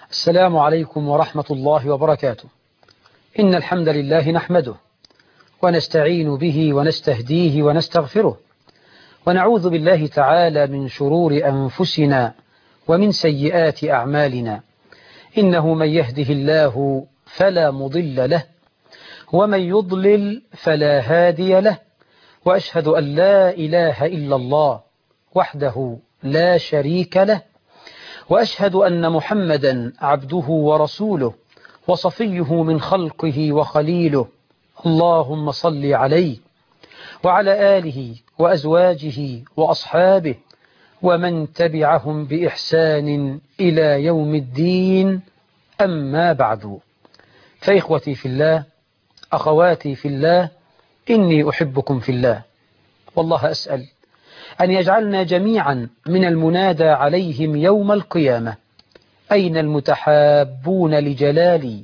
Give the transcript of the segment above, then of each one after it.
السلام عليكم ورحمة الله وبركاته. إن الحمد لله نحمده ونستعين به ونستهديه ونستغفره، ونعوذ بالله تعالى من شرور أنفسنا ومن سيئات أعمالنا. إنه من يهده الله فلا مضل له، ومن يضلل فلا هادي له، وأشهد أن لا إله إلا الله وحده لا شريك له، وأشهد أن محمدا عبده ورسوله وصفيه من خلقه وخليله. اللهم صل عليه وعلى آله وأزواجه وأصحابه ومن تبعهم بإحسان إلى يوم الدين. أما بعد، فإخوتي في الله، أخواتي في الله، إني أحبكم في الله، والله أسأل أن يجعلنا جميعا من المنادى عليهم يوم القيامة: أين المتحابون لجلالي؟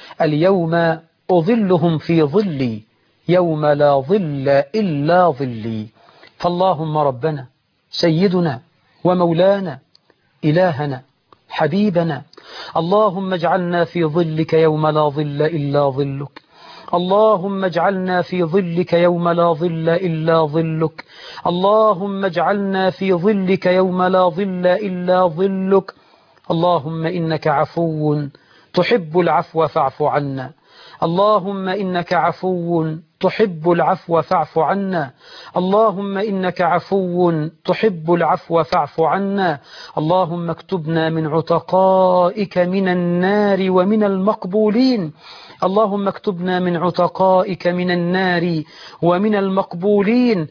اليوم أظلهم في ظلي يوم لا ظل إلا ظلي. فاللهم ربنا سيدنا ومولانا إلهنا حبيبنا، اللهم اجعلنا في ظلك يوم لا ظل إلا ظلك. اللهم اجعلنا في ظلك يوم لا ظل إلا ظلك. اللهم اجعلنا في ظلك يوم لا ظل إلا ظلك. اللهم إنك عفو تحب العفو فاعف عنا. اللهم إنك عفو تحب العفو فاعف عنا. اللهم إنك عفو تحب العفو فاعف عنا. اللهم اكتبنا من عتقائك من النار ومن المقبولين. اللهم اكتبنا من عتقائك من النار ومن المقبولين.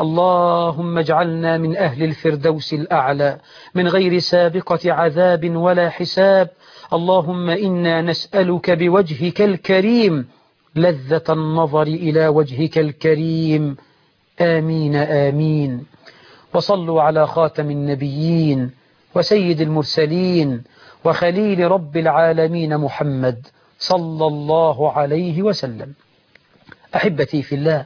اللهم اجعلنا من أهل الفردوس الأعلى من غير سابقة عذاب ولا حساب. اللهم إنا نسألك بوجهك الكريم لذة النظر إلى وجهك الكريم. آمين آمين. وصلوا على خاتم النبيين وسيد المرسلين وخليل رب العالمين محمد صلى الله عليه وسلم. أحبتي في الله،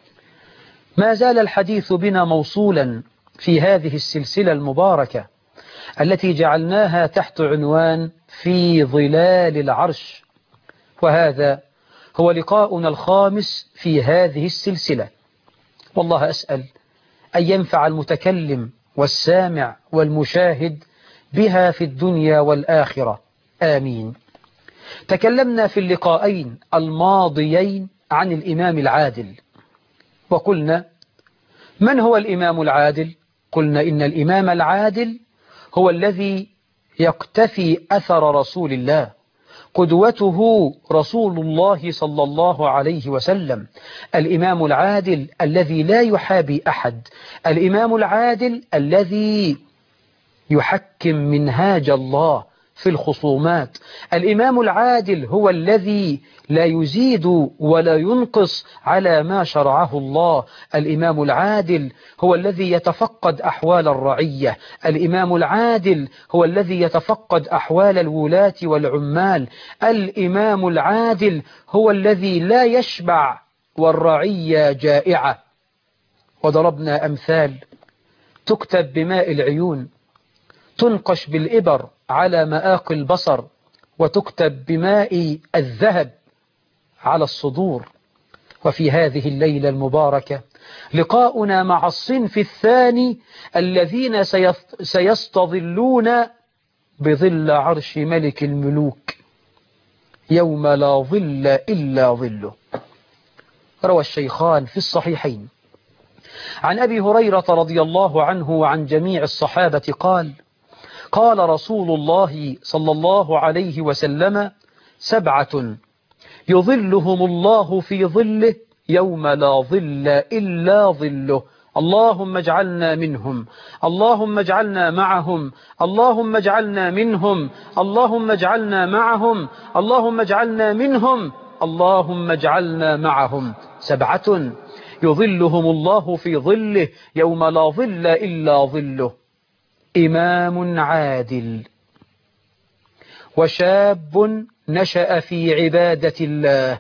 ما زال الحديث بنا موصولا في هذه السلسلة المباركة التي جعلناها تحت عنوان في ظلال العرش، وهذا هو لقاؤنا الخامس في هذه السلسلة. والله أسأل أن ينفع المتكلم والسامع والمشاهد بها في الدنيا والآخرة، آمين. تكلمنا في اللقاءين الماضيين عن الإمام العادل، وقلنا: من هو الإمام العادل؟ قلنا إن الإمام العادل هو الذي يقتفي أثر رسول الله، قدوته رسول الله صلى الله عليه وسلم. الإمام العادل الذي لا يحابي أحد، الإمام العادل الذي يحكم منهاج الله في الخصومات. الإمام العادل هو الذي لا يزيد ولا ينقص على ما شرعه الله. الإمام العادل هو الذي يتفقد أحوال الرعية. الإمام العادل هو الذي يتفقد أحوال الولاة والعمال. الإمام العادل هو الذي لا يشبع والرعية جائعة. وضربنا أمثال: تكتب بماء العيون، تنقش بالإبر على مآقي البصر، وتكتب بماء الذهب على الصدور. وفي هذه الليلة المباركة لقاؤنا مع الصنف الثاني الذين سيستظلون بظل عرش ملك الملوك يوم لا ظل إلا ظله. روى الشيخان في الصحيحين عن أبي هريرة رضي الله عنه وعن جميع الصحابة قال: قال رسول الله صلى الله عليه وسلم: 7 يظلهم الله في ظله يوم لا ظل إلا ظله. اللهم اجعلنا منهم، اللهم اجعلنا معهم، اللهم اجعلنا منهم، اللهم اجعلنا معهم، اللهم اجعلنا منهم، اللهم اجعلنا معهم. 7 يظلهم الله في ظله يوم لا ظل إلا ظله: إمام عادل، وشاب نشأ في عبادة الله،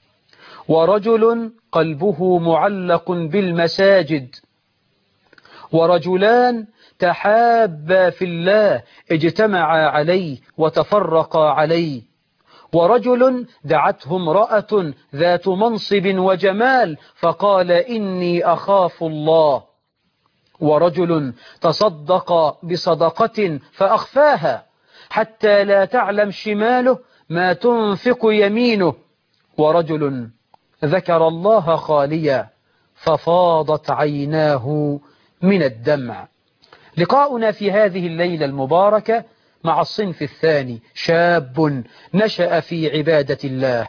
ورجل قلبه معلق بالمساجد، ورجلان تحابا في الله اجتمعا عليه وتفرقا عليه، ورجل دعته امرأة ذات منصب وجمال فقال إني أخاف الله، ورجل تصدق بصدقة فأخفاها حتى لا تعلم شماله ما تنفق يمينه، ورجل ذكر الله خاليا ففاضت عيناه من الدمع. لقاؤنا في هذه الليلة المباركة مع الصنف الثاني، شاب نشأ في عبادة الله.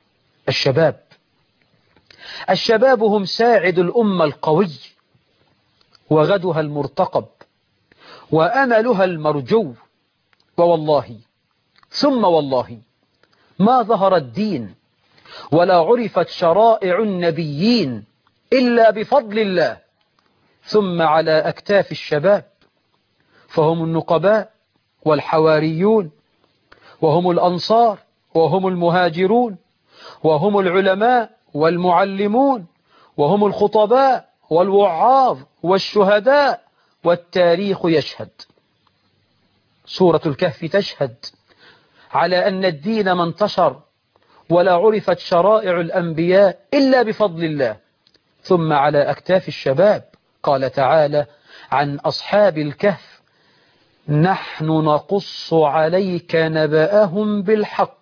الشباب هم ساعد الأمة القوي وغدها المرتقب وأملها المرجو، ووالله ثم والله ما ظهر الدين ولا عرفت شرائع النبيين إلا بفضل الله ثم على أكتاف الشباب، فهم النقباء والحواريون، وهم الأنصار وهم المهاجرون، وهم العلماء والمعلمون، وهم الخطباء والوعاظ والشهداء، والتاريخ يشهد. سورة الكهف تشهد على أن الدين ما انتشر ولا عرفت شرائع الأنبياء إلا بفضل الله ثم على أكتاف الشباب. قال تعالى عن أصحاب الكهف: نحن نقص عليك نبأهم بالحق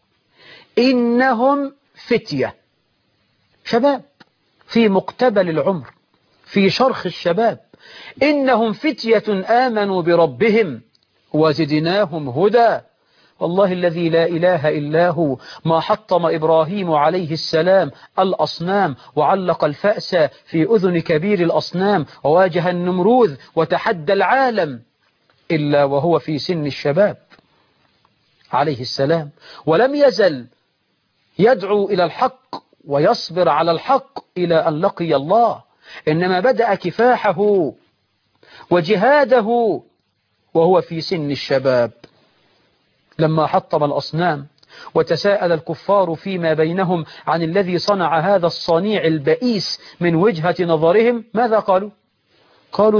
إنهم فتية. شباب في مقتبل العمر، في شرخ الشباب، إنهم فتية آمنوا بربهم وزدناهم هدى. والله الذي لا إله إلا هو ما حطم إبراهيم عليه السلام الأصنام وعلق الفأس في أذن كبير الأصنام وواجه النمروذ وتحدى العالم إلا وهو في سن الشباب عليه السلام، ولم يزل يدعو إلى الحق ويصبر على الحق إلى أن لقي الله. إنما بدأ كفاحه وجهاده وهو في سن الشباب، لما حطم الأصنام وتساءل الكفار فيما بينهم عن الذي صنع هذا الصنيع البئيس من وجهة نظرهم. ماذا قالوا؟ قالوا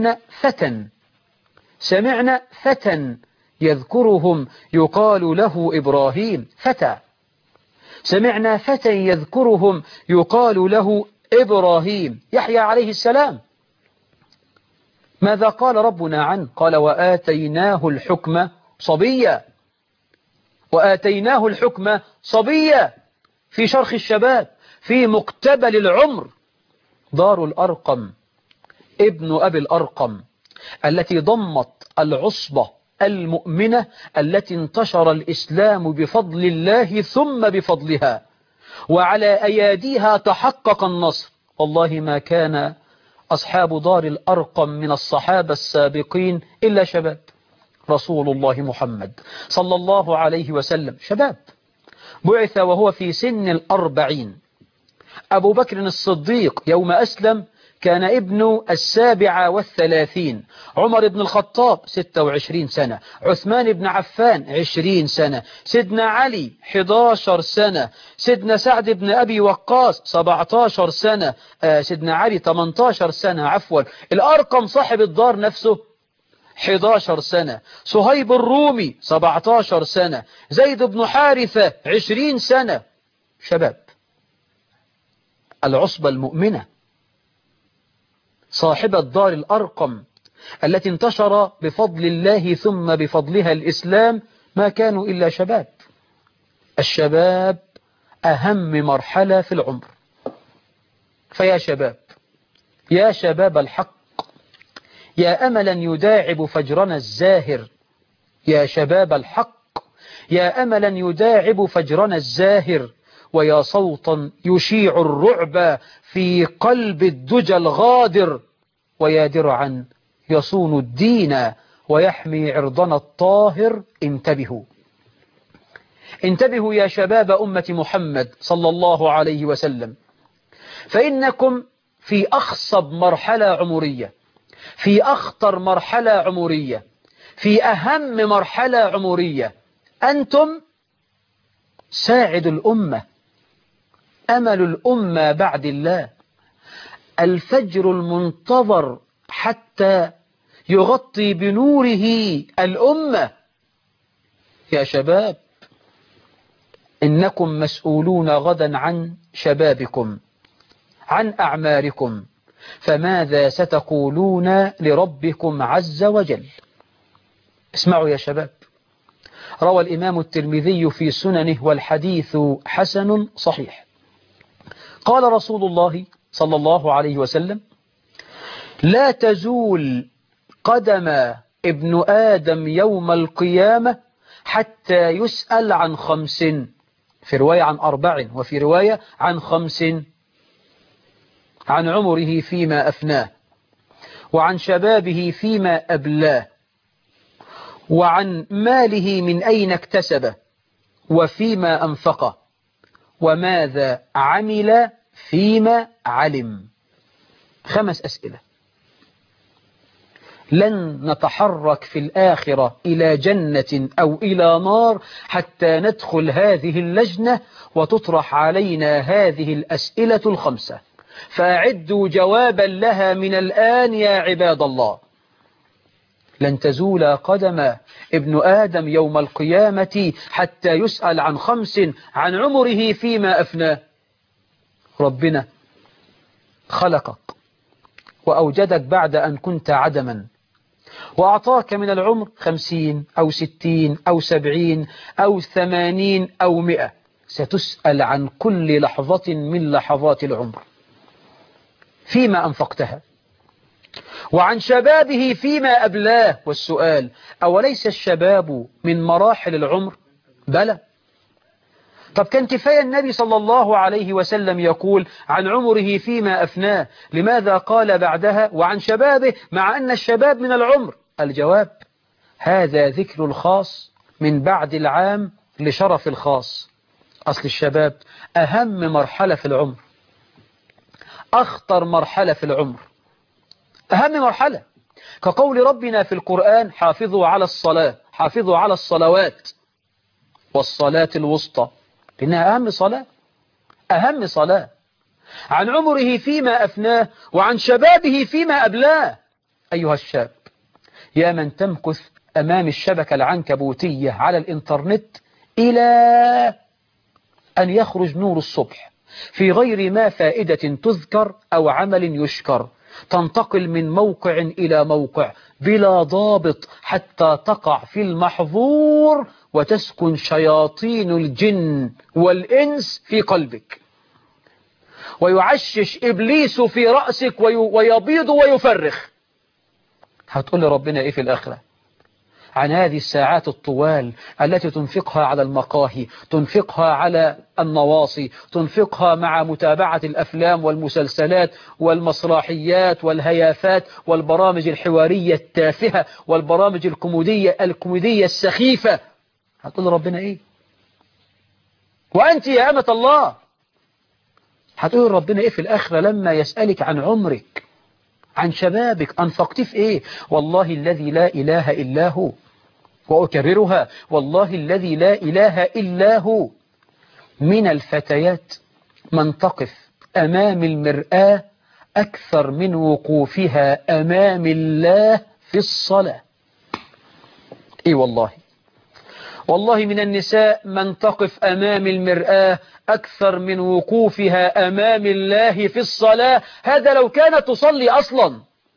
سمعنا فتى يذكرهم يقال له إبراهيم. سمعنا فتى يذكرهم يقال له إبراهيم، يحيى عليه السلام. ماذا قال ربنا عنه؟ قال وآتيناه الحكم صبيا، وآتيناه الحكم صبيا، في شرخ الشباب، في مقتبل العمر. دار الأرقم ابن أبي الأرقم التي ضمت العصبة المؤمنة التي انتشر الإسلام بفضل الله ثم بفضلها، وعلى أياديها تحقق النصر. والله ما كان أصحاب دار الأرقم من الصحابة السابقين إلا شباب. رسول الله محمد صلى الله عليه وسلم شباب، بعث وهو في سن 40. أبو بكر الصديق يوم أسلم كان ابن 37. عمر بن الخطاب 26 سنة، عثمان بن عفان 20 سنة، سيدنا علي 11 سنة، سيدنا سعد بن أبي وقاص 17 سنة، سيدنا علي 18 سنة عفوا. الأرقم صاحب الدار نفسه 11 سنة، صهيب الرومي 17 سنة، زيد بن حارثة 20 سنة. شباب العصبة المؤمنة صاحبة دار الأرقم التي انتشر بفضل الله ثم بفضلها الإسلام ما كانوا إلا شباب. الشباب أهم مرحلة في العمر. فيا شباب، يا شباب الحق، يا أملا يداعب فجرنا الزاهر، يا شباب الحق، يا أملا يداعب فجرنا الزاهر، ويا صوتا يشيع الرعب في قلب الدجى الغادر، ويا درعا يصون الدين ويحمي عرضنا الطاهر. انتبهوا يا شباب أمة محمد صلى الله عليه وسلم، فإنكم في أخصب مرحلة عمرية، في أخطر مرحلة عمرية، في أهم مرحلة عمرية. أنتم ساعد الأمة، أمل الأمة بعد الله، الفجر المنتظر حتى يغطي بنوره الأمة. يا شباب، إنكم مسؤولون غدا عن شبابكم، عن أعماركم، فماذا ستقولون لربكم عز وجل؟ اسمعوا يا شباب، روى الإمام الترمذي في سننه والحديث حسن صحيح، قال رسول الله صلى الله عليه وسلم: لا تزول قدم ابن آدم يوم القيامة حتى يسأل عن 5، في رواية عن 4، وفي رواية عن 5: عن عمره فيما أفناه، وعن شبابه فيما أبلاه، وعن ماله من أين اكتسبه، وفيما أنفقه، وماذا عمل فيما علم. 5 أسئلة. لن نتحرك في الآخرة إلى جنة أو إلى نار حتى ندخل هذه اللجنة وتطرح علينا هذه الأسئلة ال5، فأعدوا جوابا لها من الآن يا عباد الله. لن تزول قدم ابن آدم يوم القيامة حتى يسأل عن 5: عن عمره فيما أفناه. ربنا خلقك وأوجدك بعد أن كنت عدما، وأعطاك من العمر 50 أو 60 أو 70 أو 80 أو 100. ستسأل عن كل لحظة من لحظات العمر فيما أنفقتها، وعن شبابه فيما أبلاه. والسؤال: أوليس الشباب من مراحل العمر؟ بلى. طب كان كفاية النبي صلى الله عليه وسلم يقول عن عمره فيما أفناه، لماذا قال بعدها وعن شبابه مع أن الشباب من العمر؟ الجواب: هذا ذكر الخاص من بعد العام لشرف الخاص. أصل الشباب أهم مرحلة في العمر، أخطر مرحلة في العمر، أهم مرحلة، كقول ربنا في القرآن: حافظوا على الصلاة، حافظوا على الصلوات والصلاة الوسطى، إنها أهم صلاة، أهم صلاة. عن عمره فيما أفناه، وعن شبابه فيما أبلاه. أيها الشاب، يا من تمكث أمام الشبكة العنكبوتية على الإنترنت إلى أن يخرج نور الصبح في غير ما فائدة تذكر أو عمل يشكر، تنتقل من موقع إلى موقع بلا ضابط حتى تقع في المحظور وتسكن شياطين الجن والإنس في قلبك، ويعشش إبليس في رأسك ويبيض ويفرخ. هتقول لربنا إيه في الآخرة عن هذه الساعات الطوال التي تنفقها على المقاهي، تنفقها على النواصي، تنفقها مع متابعة الأفلام والمسلسلات والمسرحيات والهيافات والبرامج الحوارية التافهة والبرامج الكوميدية السخيفة؟ هتقول ربنا إيه؟ وأنت يا أمة الله هتقول ربنا إيه في الآخرة لما يسألك عن عمرك، عن شبابك، أنفقت في إيه؟ والله الذي لا إله إلا هو، وأكررها، والله الذي لا إله إلا هو، من الفتيات من تقف أمام المرآة أكثر من وقوفها أمام الله في الصلاة. إيه والله، والله من النساء من تقف أمام المرآة أكثر من وقوفها أمام الله في الصلاة. هذا لو كانت تصلي أصلا،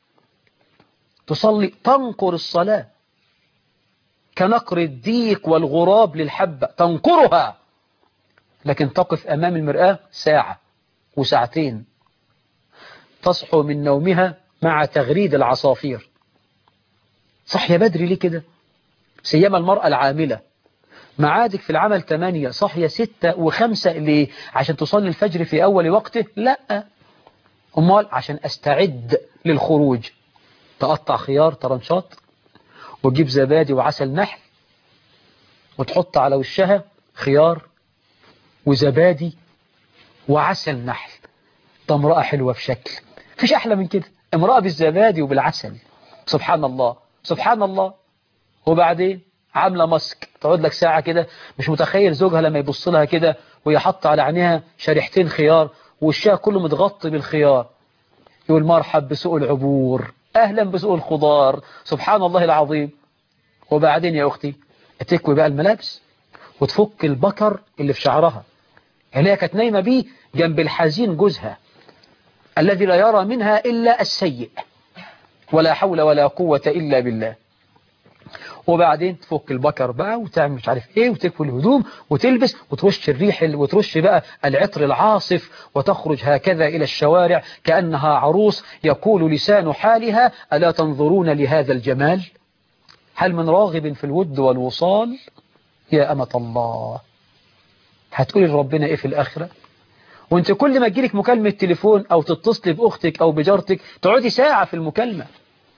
تصلي تنقر الصلاة كنقر الديك والغراب للحبة، تنقرها، لكن تقف أمام المرآة ساعة وساعتين، تصحو من نومها مع تغريد العصافير. صحية بدري ليه كده؟ سيما المرأة العاملة، معادك في العمل 8، صحية 6 و5 ليه؟ عشان تصلي الفجر في أول وقته؟ لا، أمال عشان أستعد للخروج. تقطع خيار طرنشات وتجيب زبادي وعسل نحل وتحط على وشها خيار وزبادي وعسل نحل. ده امرأة حلوة في شكل، فيش أحلى من كده، امرأة بالزبادي وبالعسل، سبحان الله سبحان الله. وبعدين عاملة ماسك، تقعد لك ساعة كده، مش متخيل زوجها لما يبص لها كده وهي حاطة على عينيها شريحتين خيار ووشها كله متغطي بالخيار، يقول مرحب بسوق العبور، أهلا بسوق الخضار، سبحان الله العظيم. وبعدين يا أختي تكوي بقى الملابس وتفك البكر اللي في شعرها اللي هي كانت نايمة بيه جنب الحزين جوزها الذي لا يرى منها إلا السيء، ولا حول ولا قوة إلا بالله. وبعدين تفك البكر بقى وتعمل مش عارف ايه وتكوي الهدوم وتلبس وترش الريح وترش بقى العطر العاصف وتخرج هكذا إلى الشوارع كأنها عروس يقول لسان حالها: ألا تنظرون لهذا الجمال؟ هل من راغب في الود والوصال؟ يا أمة الله، هتقولي لربنا ايه في الآخرة؟ وانت كل ما تجيلك مكالمة تليفون او تتصلي بأختك او بجارتك تقعدي ساعة في المكالمة.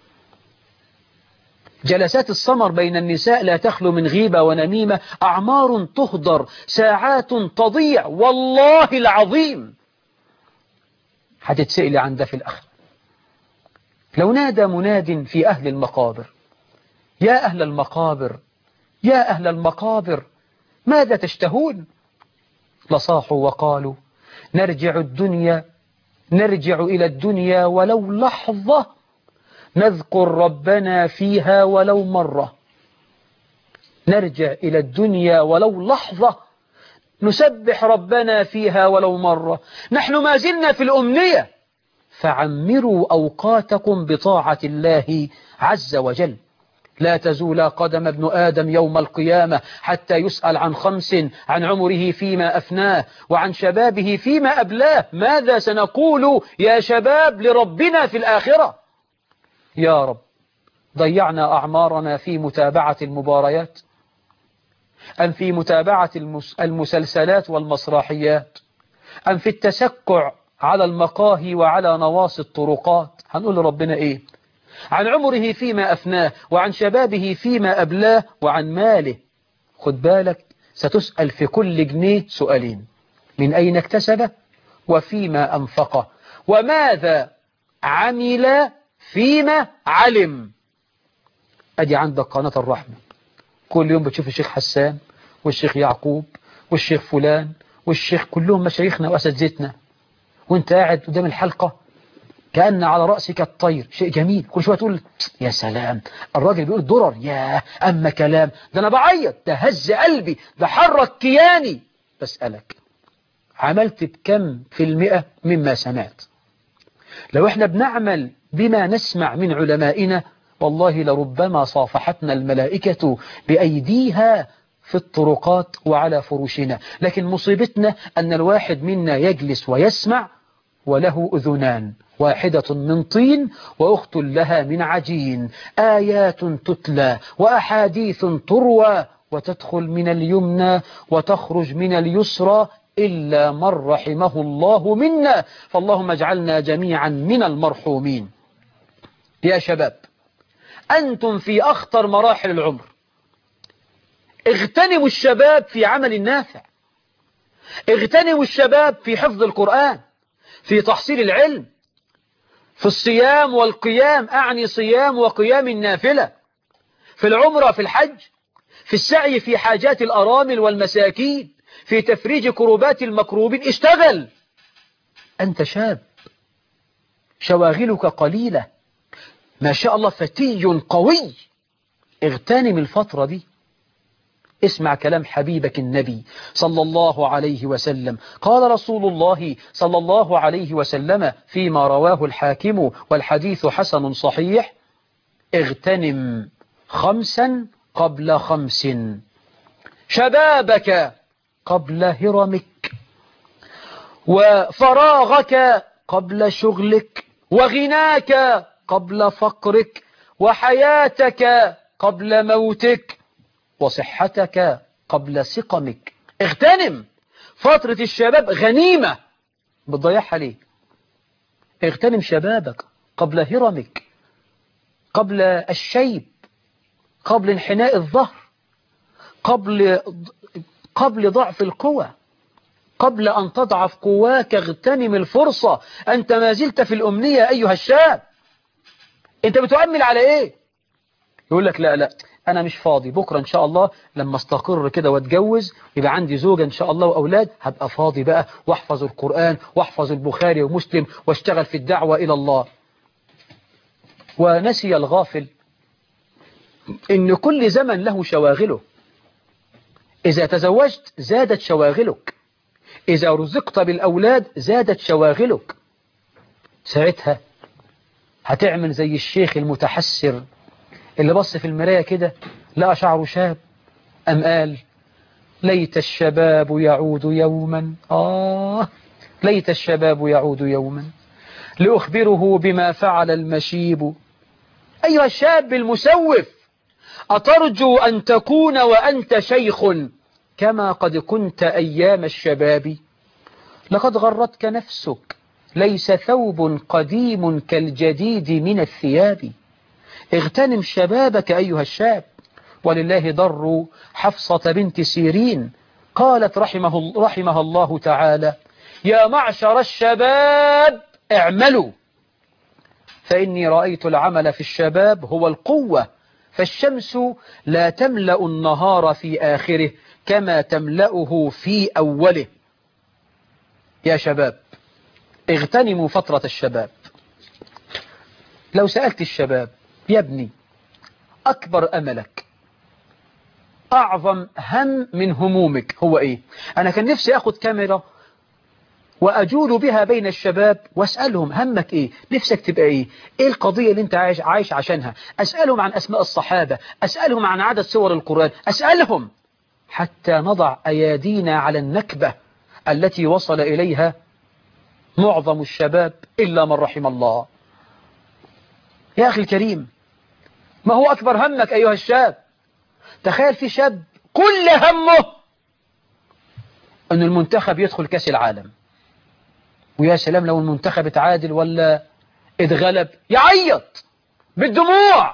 جلسات السمر بين النساء لا تخلو من غيبة ونميمة، أعمار تهدر، ساعات تضيع، والله العظيم هتتسئلي عن ده في الآخرة. لو نادى مناد في أهل المقابر: يا أهل المقابر، يا أهل المقابر، ماذا تشتهون؟ لصاحوا وقالوا: نرجع إلى الدنيا ولو لحظة، نذكر ربنا فيها ولو مرة. نرجع إلى الدنيا ولو لحظة، نسبح ربنا فيها ولو مرة. نحن ما زلنا في الأمنية، فعمروا أوقاتكم بطاعة الله عز وجل. لا تزول قدم ابن آدم يوم القيامة حتى يسأل عن 5: عن عمره فيما أفناه، وعن شبابه فيما أبلاه. ماذا سنقول يا شباب لربنا في الآخرة؟ يا رب، ضيعنا أعمارنا في متابعة المباريات أم في متابعة المسلسلات والمسرحيات أم في التسكع على المقاهي وعلى نواصي الطرقات؟ هنقول لربنا إيه؟ عن عمره فيما أفناه، وعن شبابه فيما أبلاه، وعن ماله. خد بالك، ستسأل في كل جنيه سؤالين: من أين اكتسبه؟ وفيما أنفقه؟ وماذا عمل فيما علم؟ أدي عندك قناة الرحمة، كل يوم بتشوف الشيخ حسان والشيخ يعقوب والشيخ فلان والشيخ، كلهم مشايخنا وأساتذتنا، وانت قاعد قدام الحلقة كأن على رأسك الطير. شيء جميل، كل شوية تقول: يا سلام، الراجل بيقول درر، يا أما كلام، ده أنا بعيط، ده هز قلبي، ده حرك كياني. بسألك، عملت بكم في المئة مما سمعت؟ لو احنا بنعمل بما نسمع من علمائنا والله لربما صافحتنا الملائكة بأيديها في الطرقات وعلى فرشنا. لكن مصيبتنا أن الواحد منا يجلس ويسمع وله أذنان، واحدة من طين وأخت لها من عجين، آيات تتلى وأحاديث تروى وتدخل من اليمنى وتخرج من اليسرى إلا من رحمه الله منا، فاللهم اجعلنا جميعا من المرحومين. يا شباب، أنتم في أخطر مراحل العمر، اغتنموا الشباب في عمل نافع، اغتنموا الشباب في حفظ القرآن، في تحصيل العلم، في الصيام والقيام، أعني صيام وقيام النافلة، في العمرة، في الحج، في السعي في حاجات الأرامل والمساكين، في تفريج كروبات المكروبين. اشتغل، أنت شاب، شواغلك قليلة، ما شاء الله فتي قوي، اغتنم الفترة دي. اسمع كلام حبيبك النبي صلى الله عليه وسلم. قال رسول الله صلى الله عليه وسلم فيما رواه الحاكم والحديث حسن صحيح: اغتنم 5 قبل 5: شبابك قبل هرمك، وفراغك قبل شغلك، وغناك قبل فقرك، وحياتك قبل موتك، وصحتك قبل سقمك. اغتنم فترة الشباب، غنيمة بتضيعها ليه؟ اغتنم شبابك قبل هرمك، قبل الشيب، قبل انحناء الظهر، قبل ضعف القوى، قبل أن تضعف قواك. اغتنم الفرصة، أنت ما زلت في الأمنية أيها الشاب. أنت بتؤمل على إيه؟ يقول لك: لا أنا مش فاضي، بكرة إن شاء الله لما استقر كده واتجوز يبقى عندي زوجة إن شاء الله وأولاد هبقى فاضي بقى واحفظ القرآن واحفظ البخاري ومسلم واشتغل في الدعوة إلى الله. ونسي الغافل إن كل زمن له شواغله. إذا تزوجت زادت شواغلك، إذا رزقت بالأولاد زادت شواغلك. ساعتها هتعمل زي الشيخ المتحسر اللي بص في المراية كده لقى شعره شاب، أم قال ليت الشباب يعود يوما، ليت الشباب يعود يوما لأخبره بما فعل المشيب. أيها الشاب المسوف، أترجو أن تكون وأنت شيخ كما قد كنت أيام الشباب؟ لقد غرتك نفسك، ليس ثوب قديم كالجديد من الثياب. اغتنم شبابك أيها الشاب. ولله ضر حفصة بنت سيرين قالت رحمها الله تعالى: يا معشر الشباب اعملوا، فإني رأيت العمل في الشباب هو القوة، فالشمس لا تملأ النهار في آخره كما تملأه في أوله. يا شباب اغتنموا فترة الشباب. لو سألت الشباب: يا ابني، أكبر أملك، أعظم هم من همومك هو إيه؟ أنا كان نفسي أخذ كاميرا وأجول بها بين الشباب وأسألهم: همك إيه؟ نفسك تبقى إيه؟ إيه القضية اللي أنت عايش عشانها؟ أسألهم عن أسماء الصحابة، أسألهم عن عدد سور القرآن، أسألهم حتى نضع أيادينا على النكبة التي وصل إليها معظم الشباب إلا من رحم الله. يا أخي الكريم، ما هو أكبر همك أيها الشاب؟ تخيل في شاب كل همه أن المنتخب يدخل كأس العالم، ويا سلام لو المنتخب اتعادل ولا اتغلب يعيط بالدموع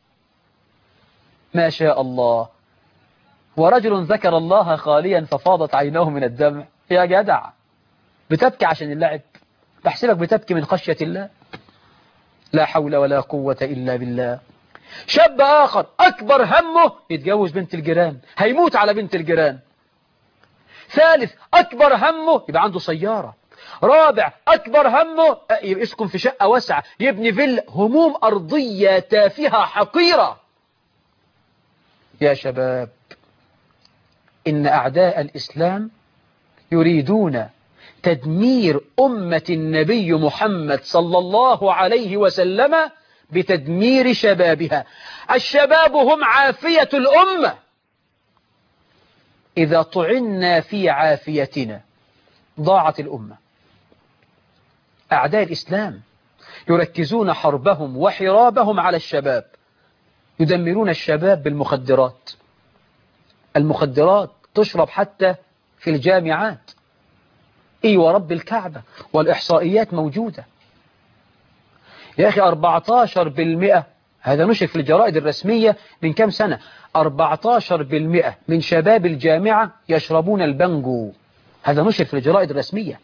ما شاء الله. ورجل ذكر الله خاليا ففاضت عيناه من الدمع. يا جدع، بتبكي عشان اللعب؟ بحسبك بتبكي من خشية الله. لا حول ولا قوة إلا بالله. شاب آخر أكبر همه يتجوز بنت الجيران، هيموت على بنت الجيران. ثالث أكبر همه يبقى عنده سيارة. رابع أكبر همه يسكن في شقة واسعة، يبني فيلا. هموم أرضية تافهة حقيرة. يا شباب، إن أعداء الإسلام يريدون تدمير أمة النبي محمد صلى الله عليه وسلم بتدمير شبابها. الشباب هم عافية الأمة. إذا طعنا في عافيتنا ضاعت الأمة. أعداء الإسلام يركزون حربهم وحرابهم على الشباب، يدمرون الشباب بالمخدرات. المخدرات تشرب حتى في الجامعات. ورب الكعبة، والإحصائيات موجودة. يا أخي 14%، هذا نشر في الجرائد الرسمية من كم سنة، 14% من شباب الجامعة يشربون البنجو. هذا نشر في الجرائد الرسمية.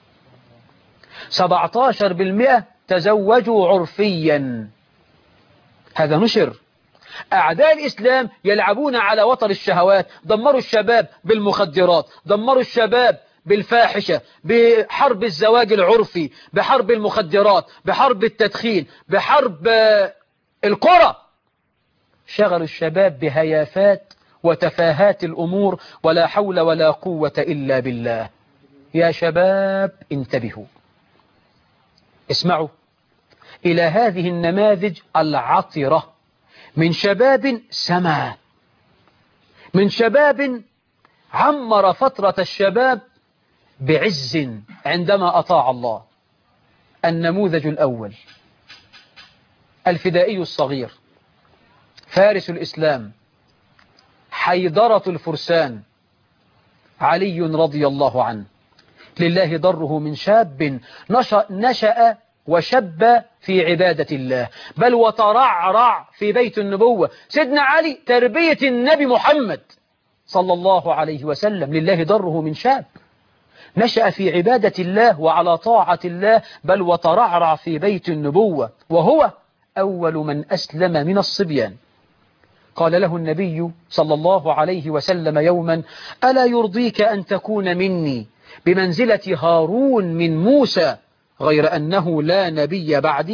17% تزوجوا عرفيا. هذا نشر. أعداء الإسلام يلعبون على وتر الشهوات، دمروا الشباب بالمخدرات، دمروا الشباب بالفاحشة، بحرب الزواج العرفي، بحرب المخدرات، بحرب التدخين، بحرب القرى. شغلوا الشباب بهيافات وتفاهات الأمور، ولا حول ولا قوة إلا بالله. يا شباب انتبهوا، اسمعوا إلى هذه النماذج العطرة من شباب سما، من شباب عمر فترة الشباب بعز عندما أطاع الله. النموذج الأول الفدائي الصغير، فارس الإسلام، حيدرة الفرسان، علي رضي الله عنه. لله ضره من شاب نشأ وشب في عبادة الله، بل وترعرع في بيت النبوة. سيدنا علي تربية النبي محمد صلى الله عليه وسلم. لله ضره من شاب نشأ في عبادة الله وعلى طاعة الله، بل وترعرع في بيت النبوة، وهو أول من أسلم من الصبيان. قال له النبي صلى الله عليه وسلم يوما: ألا يرضيك أن تكون مني بمنزلة هارون من موسى، غير أنه لا نبي بعدي؟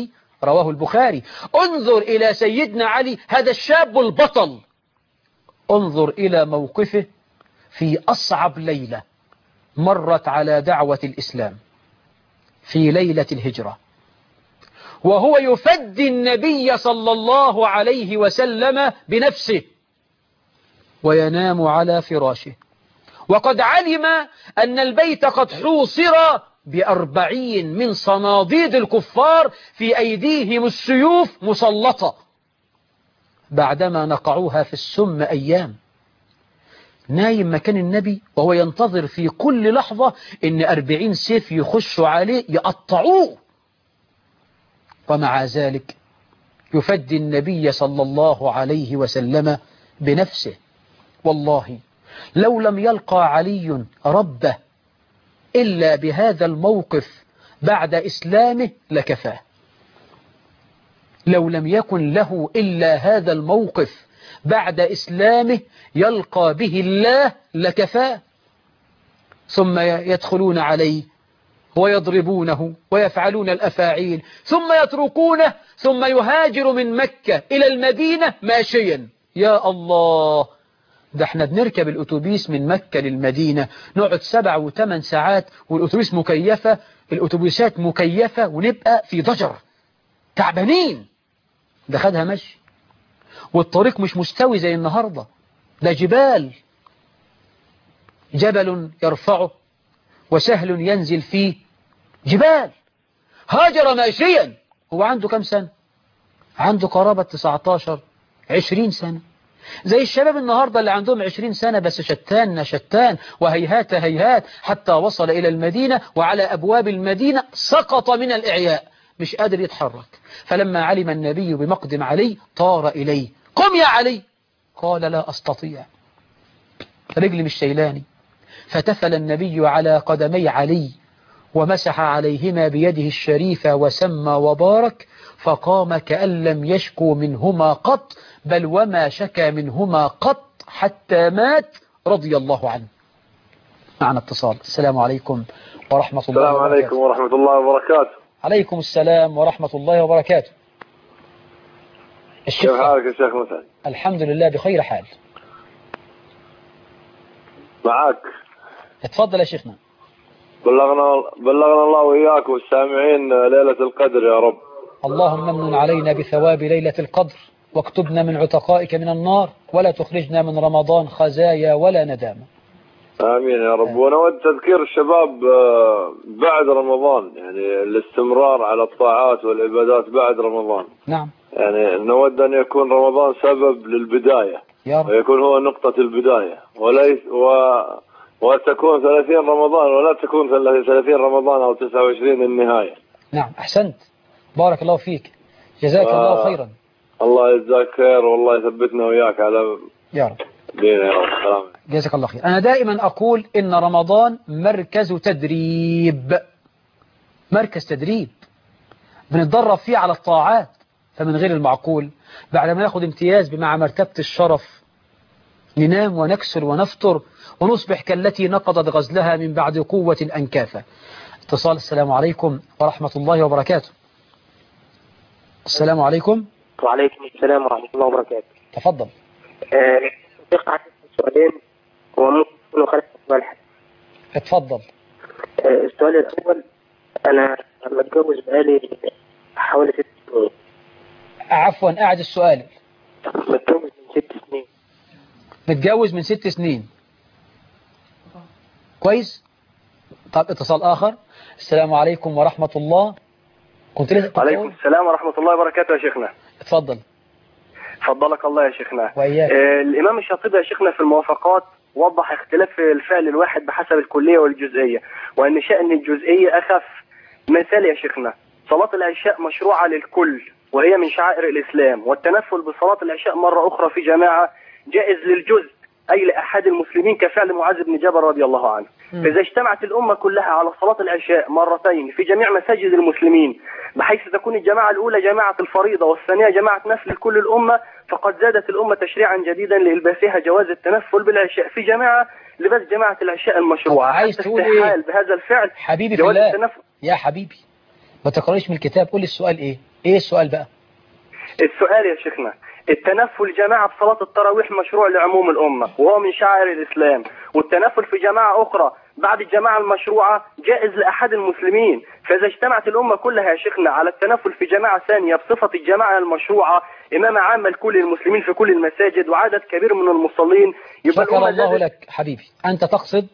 رواه البخاري. انظر إلى سيدنا علي هذا الشاب البطل، انظر إلى موقفه في أصعب ليلة مرت على دعوة الإسلام، في ليلة الهجرة، وهو يفدي النبي صلى الله عليه وسلم بنفسه وينام على فراشه، وقد علم أن البيت قد حوصر ب40 من صناديد الكفار في أيديهم السيوف مسلطة بعدما نقعوها في السم أيام. نايم مكان النبي وهو ينتظر في كل لحظة إن 40 سيف يخشوا عليه يقطعوه، ومع ذلك يفدي النبي صلى الله عليه وسلم بنفسه. والله لو لم يلقى علي ربه إلا بهذا الموقف بعد إسلامه لكفاه، لو لم يكن له إلا هذا الموقف بعد إسلامه يلقى به الله لكفاه. ثم يدخلون عليه ويضربونه ويفعلون الأفاعيل ثم يتركونه، ثم يهاجر من مكة إلى المدينة ماشيا. يا الله، ده احنا بنركب الأتوبيس من مكة للمدينة نقعد 7 و8 ساعات، والأتوبيس مكيفة، الأتوبيسات مكيفة، ونبقى في ضجر تعبانين. ده خدها مشي، والطريق مش مستوي زي النهاردة، ده جبل يرفعه وسهل ينزل فيه، جبال. هاجر ماشيا، هو عنده كم سنة؟ عنده قرابة 19 20 سنة، زي الشباب النهاردة اللي عندهم 20 سنة، بس شتان وهيهات هيهات حتى وصل إلى المدينة، وعلى أبواب المدينة سقط من الإعياء مش قادر يتحرك. فلما علم النبي بمقدم علي طار إليه، قم يا علي، قال لا أستطيع، رجلي مش شيلاني. فتفل النبي على قدمي علي ومسح عليهما بيده الشريفة وسمى وبارك، فقام كأن لم يشكو منهما قط، بل وما شكى منهما قط حتى مات رضي الله عنه. معنا اتصال. السلام عليكم ورحمة الله وبركاته. السلام عليكم ورحمة الله وبركاته. عليكم السلام ورحمة الله وبركاته. كيف حالك يا شيخ مسعد؟ الحمد لله بخير حال. معك. اتفضل يا شيخنا. بلغنا الله وإياك والسامعين ليلة القدر يا رب. اللهم امن علينا بثواب ليلة القدر، واكتبنا من عتقائك من النار، ولا تخرجنا من رمضان خزايا ولا ندامة. آمين يا رب. ونود تذكير الشباب بعد رمضان، يعني الاستمرار على الطاعات والعبادات بعد رمضان. نعم. يعني نود أن يكون رمضان سبب للبداية، ويكون هو نقطة البداية، وتكون 30 رمضان ولا تكون 30 رمضان أو 29 النهاية. نعم أحسنت، بارك الله فيك، جزاك الله خيرا. الله يجزاك خير، والله يثبتنا وياك على يا رب دينا يا رب. السلام. جزاك الله خير. أنا دائما أقول إن رمضان مركز تدريب، مركز تدريب بنتدرب فيه على الطاعات. فمن غير المعقول بعد ما ناخد امتياز مع مرتبة الشرف ننام ونكسل ونفطر ونصبح كالتي نقضت غزلها من بعد قوة أنكافة. اتصال. السلام عليكم ورحمة الله وبركاته. السلام عليكم. وعليكم السلام ورحمة الله وبركاته. تفضل. سؤالين وممكن يكونوا خلف سؤال. اتفضل. السؤال الأول، أنا متجوز بقالي حوالي 6 سنين. عفوا أعد السؤال. متجوز من 6 سنين. متجوز من 6 سنين. كويس. طب اتصال آخر. السلام عليكم ورحمة الله. عليكم السلام ورحمة الله وبركاته يا شيخنا. اتفضل. فضلك الله يا شيخنا. وإياك. الإمام الشاطبي يا شيخنا في الموافقات وضح اختلاف الفعل الواحد بحسب الكلية والجزئية، وأن شأن الجزئية أخف. مثال يا شيخنا، صلاة العشاء مشروعة للكل وهي من شعائر الإسلام، والتنفل بصلاة العشاء مرة أخرى في جماعة جائز للجزء أي لأحد المسلمين كفعل معاذ بن جبل رضي الله عنه. فإذا اجتمعت الأمة كلها على صلاة العشاء مرتين في جميع مساجد المسلمين بحيث تكون الجماعة الأولى جماعة الفريضة والثانية جماعة نفل لكل الأمة، فقد زادت الأمة تشريعا جديدا لإلباسها جواز التنفل بالعشاء في جماعة لبس جماعة العشاء المشروعة. عايز تقول إيه بهذا الفعل حبيبي في الله؟ يا حبيبي ما تقرأيش من الكتاب، قول السؤال إيه؟ ايه السؤال بقى؟ السؤال يا شيخنا، التنفل جماعة في صلاة التراويح مشروع لعموم الأمة وهو من شعائر الإسلام، والتنفل في جماعة أخرى بعد الجماعة المشروعة جائز لأحد المسلمين، فإذا اجتمعت الأمة كلها يا شيخنا على التنفل في جماعة ثانية بصفة الجماعة المشروعة إمامة عامة لكل المسلمين في كل المساجد وعدد كبير من المصلين، يبقى شكر الأمة الله لك حبيبي. أنت تقصد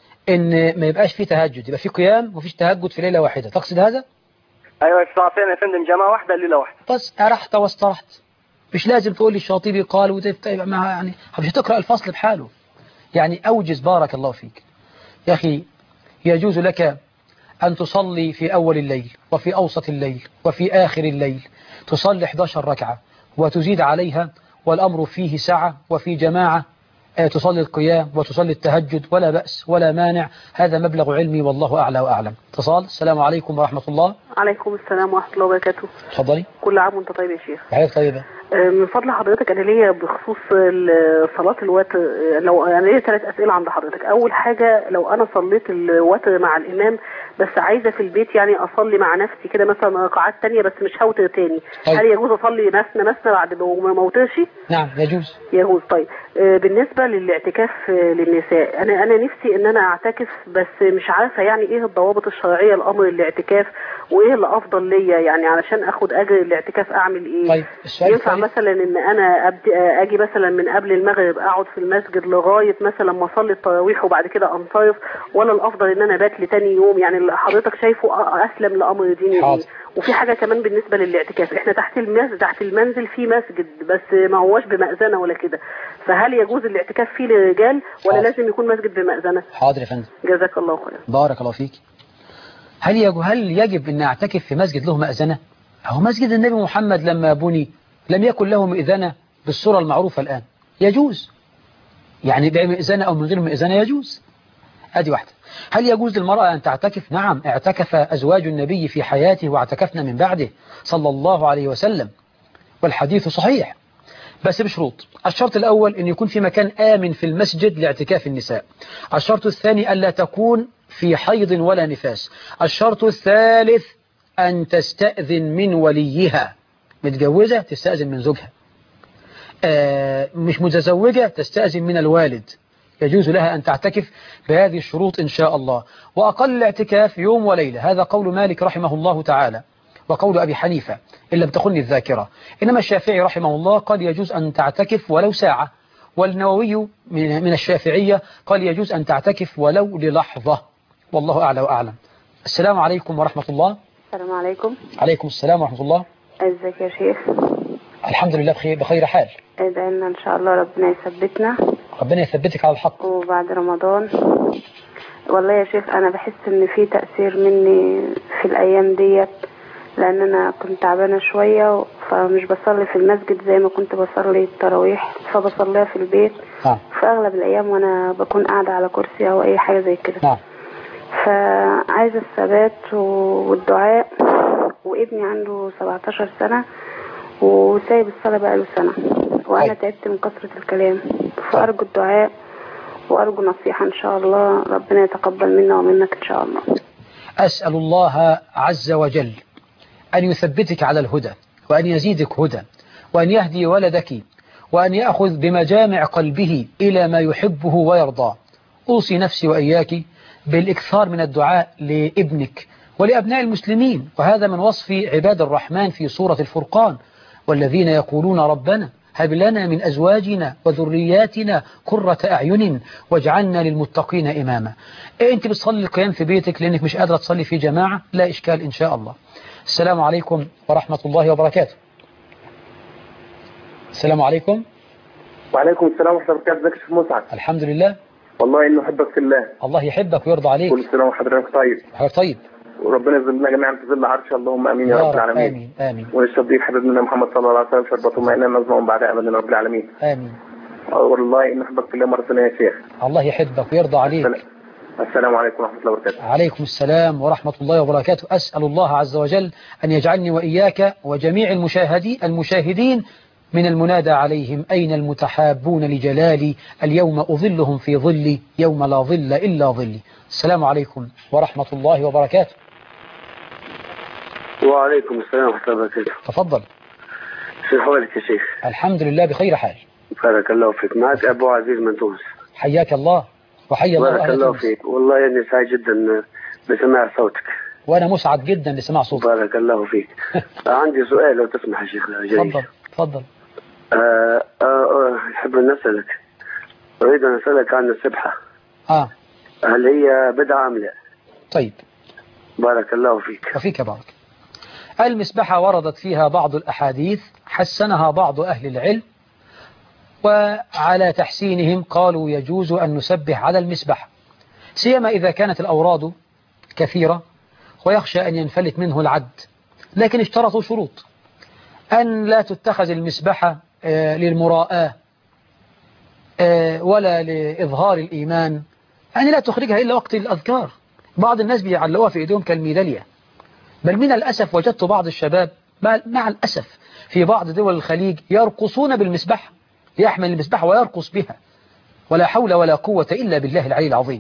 إن ما يبقاش فيه تهجد، يبقى فيه قيام ومفيش تهجد في ليلة واحدة، تقصد هذا؟ أيوة يا فندم، جماعة واحدة ليلة واحدة. بس أرحت واسترحت، مش لازم تقول لي الشاطبي قال وتبقى معها، يعني مش هتقرأ الفصل بحاله. يعني أوجز بارك الله فيك يا أخي. يجوز لك أن تصلي في أول الليل وفي أوسط الليل وفي آخر الليل، تصلي 11 ركعة وتزيد عليها، والأمر فيه سعة، وفي جماعة تصلي القيام وتصلي التهجد ولا بأس ولا مانع. هذا مبلغ علمي والله أعلى وأعلم. اتصال. السلام عليكم ورحمة الله. عليكم السلام ورحمة الله وبركاته. تفضلي. كل عام وانت طيب يا شيخ. حياتك طيبة. من فضل حضرتك أنا ليا بخصوص صلاة الوتر، لو أنا ليا 3 أسئلة عند حضرتك. أول حاجة، لو أنا صليت الوتر مع الإمام بس عايزة في البيت يعني أصلي مع نفسي كده مثلا ركعات تانية بس مش هوتر تاني، طيب. هل يجوز أصلي مثنى بعد ما اوترش؟ نعم يجوز. يجوز. طيب بالنسبة للاعتكاف للنساء، أنا نفسي إن أنا أعتكف بس مش عارفة يعني إيه الضوابط الشرعية لأمر الاعتكاف وإيه اللي أفضل ليا، يعني علشان أخد أجر الاعتكاف أعمل إيه؟ طيب السؤال ينفع مثلا إن أنا أجي مثلا من قبل المغرب أقعد في المسجد لغاية مثلا ما أصلي التراويح وبعد كده أنصرف، ولا الأفضل إن أنا بات لتاني يوم؟ يعني اللي حضرتك شايفه أسلم لأمر ديني إيه؟ وفي حاجة كمان بالنسبة للاعتكاف، إحنا تحت المنزل في مسجد بس ما هوش بمأذنة ولا كده، فهل يجوز الاعتكاف فيه للرجال ولا لازم يكون مسجد بمأذنة؟ حاضر يا فندم. جزاك الله خير. بارك الله فيك. هل يجب أن أعتكف في مسجد له مأذنة؟ هو مسجد النبي محمد لما بني لم يكن له مئذنة بالصورة المعروفة الآن. يجوز يعني بمئذنة أو من غير مئذنة يجوز. هذه واحدة. هل يجوز للمرأة أن تعتكف؟ نعم، اعتكف أزواج النبي في حياته واعتكفنا من بعده صلى الله عليه وسلم، والحديث صحيح، بس بشروط. الشرط الأول أن يكون في مكان آمن في المسجد لاعتكاف النساء. الشرط الثاني ألا تكون في حيض ولا نفاس. الشرط الثالث أن تستأذن من وليها، متجوزة تستأذن من زوجها، مش متزوجة تستأذن من الوالد. يجوز لها أن تعتكف بهذه الشروط إن شاء الله. وأقل الاعتكاف يوم وليلة، هذا قول مالك رحمه الله تعالى وقول أبي حنيفة إن لم تخني الذاكرة. إنما الشافعي رحمه الله قال يجوز أن تعتكف ولو ساعة، والنووي من الشافعية قال يجوز أن تعتكف ولو للحظة، والله أعلى وأعلم. السلام عليكم ورحمة الله. السلام عليكم. عليكم السلام ورحمة الله. ازيك يا شيخ؟ الحمد لله بخير حال. ادعي لنا ان شاء الله ربنا يثبتنا. ربنا يثبتك على الحق. وبعد رمضان والله يا شيخ انا بحس ان في تأثير مني في الايام ديت، لان انا كنت تعبانه شويه فمش بصلي في المسجد زي ما كنت بصلي التراويح، فبصليها في البيت. في اغلب الايام وانا بكون قاعده على كرسي او اي حاجه زي كده. فعايزه الثبات والدعاء، وابني عنده 17 سنه وسايب الصلاه بقاله سنه، وانا تعبت من كثره الكلام، فارجو الدعاء وارجو نصيحه ان شاء الله، ربنا يتقبل منا ومنك ان شاء الله. أسأل الله عز وجل أن يثبتك على الهدى، وأن يزيدك هدى، وأن يهدي ولدك، وأن يأخذ بمجامع قلبه إلى ما يحبه ويرضى. أوصي نفسي وإياك بالإكثار من الدعاء لابنك ولأبناء المسلمين، وهذا من وصف عباد الرحمن في سورة الفرقان: والذين يقولون ربنا هب لنا من أزواجنا وذرياتنا قرة أعين واجعلنا للمتقين إماما. أنت بتصلي القيام في بيتك لأنك مش قادرة تصلي في جماعة، لا إشكال إن شاء الله. السلام عليكم ورحمة الله وبركاته. السلام عليكم. وعليكم السلام ورحمة الله وبركاته. ازيك يا شيخ مسعد؟ الحمد لله. والله إنه أحبك في الله. الله يحبك ويرضى عليك. كل سنة وحضرتك طيب. حضرتك طيب. وربنا يظلنا جميعا في ظل عرشه، اللهم امين يا رب العالمين. امين امين. ونستضيف حبيبنا محمد صلى الله عليه وسلم شربته ما إنا نظلم بعد ابدا رب العالمين. امين. والله إن أحبك في الله مرة ثانية يا شيخ. الله يحبك ويرضى عليك. السلام عليكم ورحمة الله وبركاته. عليكم السلام ورحمة الله وبركاته. أسأل الله عز وجل أن يجعلني وإياك وجميع المشاهدين من المنادى عليهم: أين المتحابون لجلالي؟ اليوم أظلهم في ظلي يوم لا ظل إلا ظلي. السلام عليكم ورحمة الله وبركاته. وعليكم السلام ورحمة الله وبركاته. تفضل. شو حوالك يا شيخ؟ الحمد لله بخير حال. بارك الله فيك. معك أبو عزيز من تونس. حياك الله وحيا الله بارك أهل الله تونس. فيك، والله يعني سعيد جدا بسماع صوتك. وأنا مسعد جدا لسماع صوتك. بارك الله فيك. عندي سؤال لو تسمح يا شيخ جليل. تفضل تفضل. أحب أن أسألك، أريد أن أسألك عن السبحة. هل هي بدعة أم لا؟ طيب. بارك الله فيك. وفيك بارك. المسبحة وردت فيها بعض الأحاديث حسنها بعض أهل العلم، وعلى تحسينهم قالوا يجوز أن نسبح على المسبحة، سيما إذا كانت الأوراد كثيرة ويخشى أن ينفلت منه العد، لكن اشترطوا شروط: أن لا تتخذ المسبحة للمراءة ولا لإظهار الإيمان، يعني لا تخرجها إلا وقت الأذكار. بعض الناس بيعلقوها في إيديهم كالميدالية، بل من الأسف وجدت بعض الشباب مع الأسف في بعض دول الخليج يرقصون بالمسبحة، يحمل المسبحة ويرقص بها، ولا حول ولا قوة إلا بالله العلي العظيم.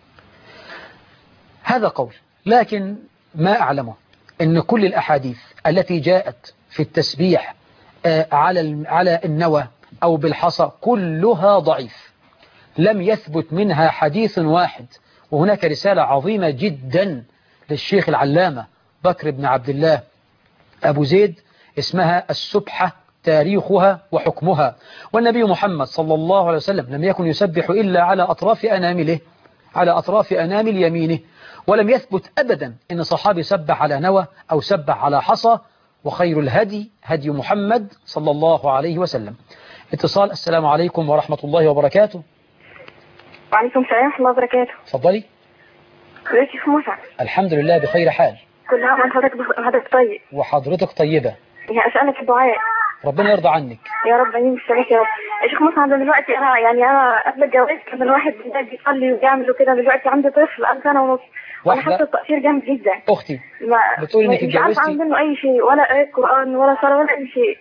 هذا قول، لكن ما أعلمه أن كل الأحاديث التي جاءت في التسبيح على النوى أو بالحصى كلها ضعيف، لم يثبت منها حديث واحد. وهناك رسالة عظيمة جدا للشيخ العلامة بكر بن عبد الله أبو زيد اسمها السبحة تاريخها وحكمها. والنبي محمد صلى الله عليه وسلم لم يكن يسبح إلا على أطراف أنامله، على أطراف أنامل يمينه، ولم يثبت أبدا أن صحابي سبح على نوى أو سبح على حصى. وخير الهدي هدي محمد صلى الله عليه وسلم. اتصال. السلام عليكم ورحمة الله وبركاته. وعليكم السلام ورحمة الله وبركاته. تفضلي. ازيك يا مسعد؟ الحمد لله بخير حال. كل عام وانت حضرتك طيب. وحضرتك طيبة. يعني أسألك الدعاء. ربنا يرضى عنك. يا رب امين بالسلامة يا رب. يا شيخ مسعد دلوقتي أنا قبل الجواز كان الواحد بيصلي وبيعمل وكده، دلوقتي عندي طفل 1 سنة ونص وانا حاسة التقصير جامد جدا. أختي بتقول إنك اتجوزتي؟ مش عارفة منه أي شيء، ولا قراءة قرآن ولا صلاة ولا أي شيء.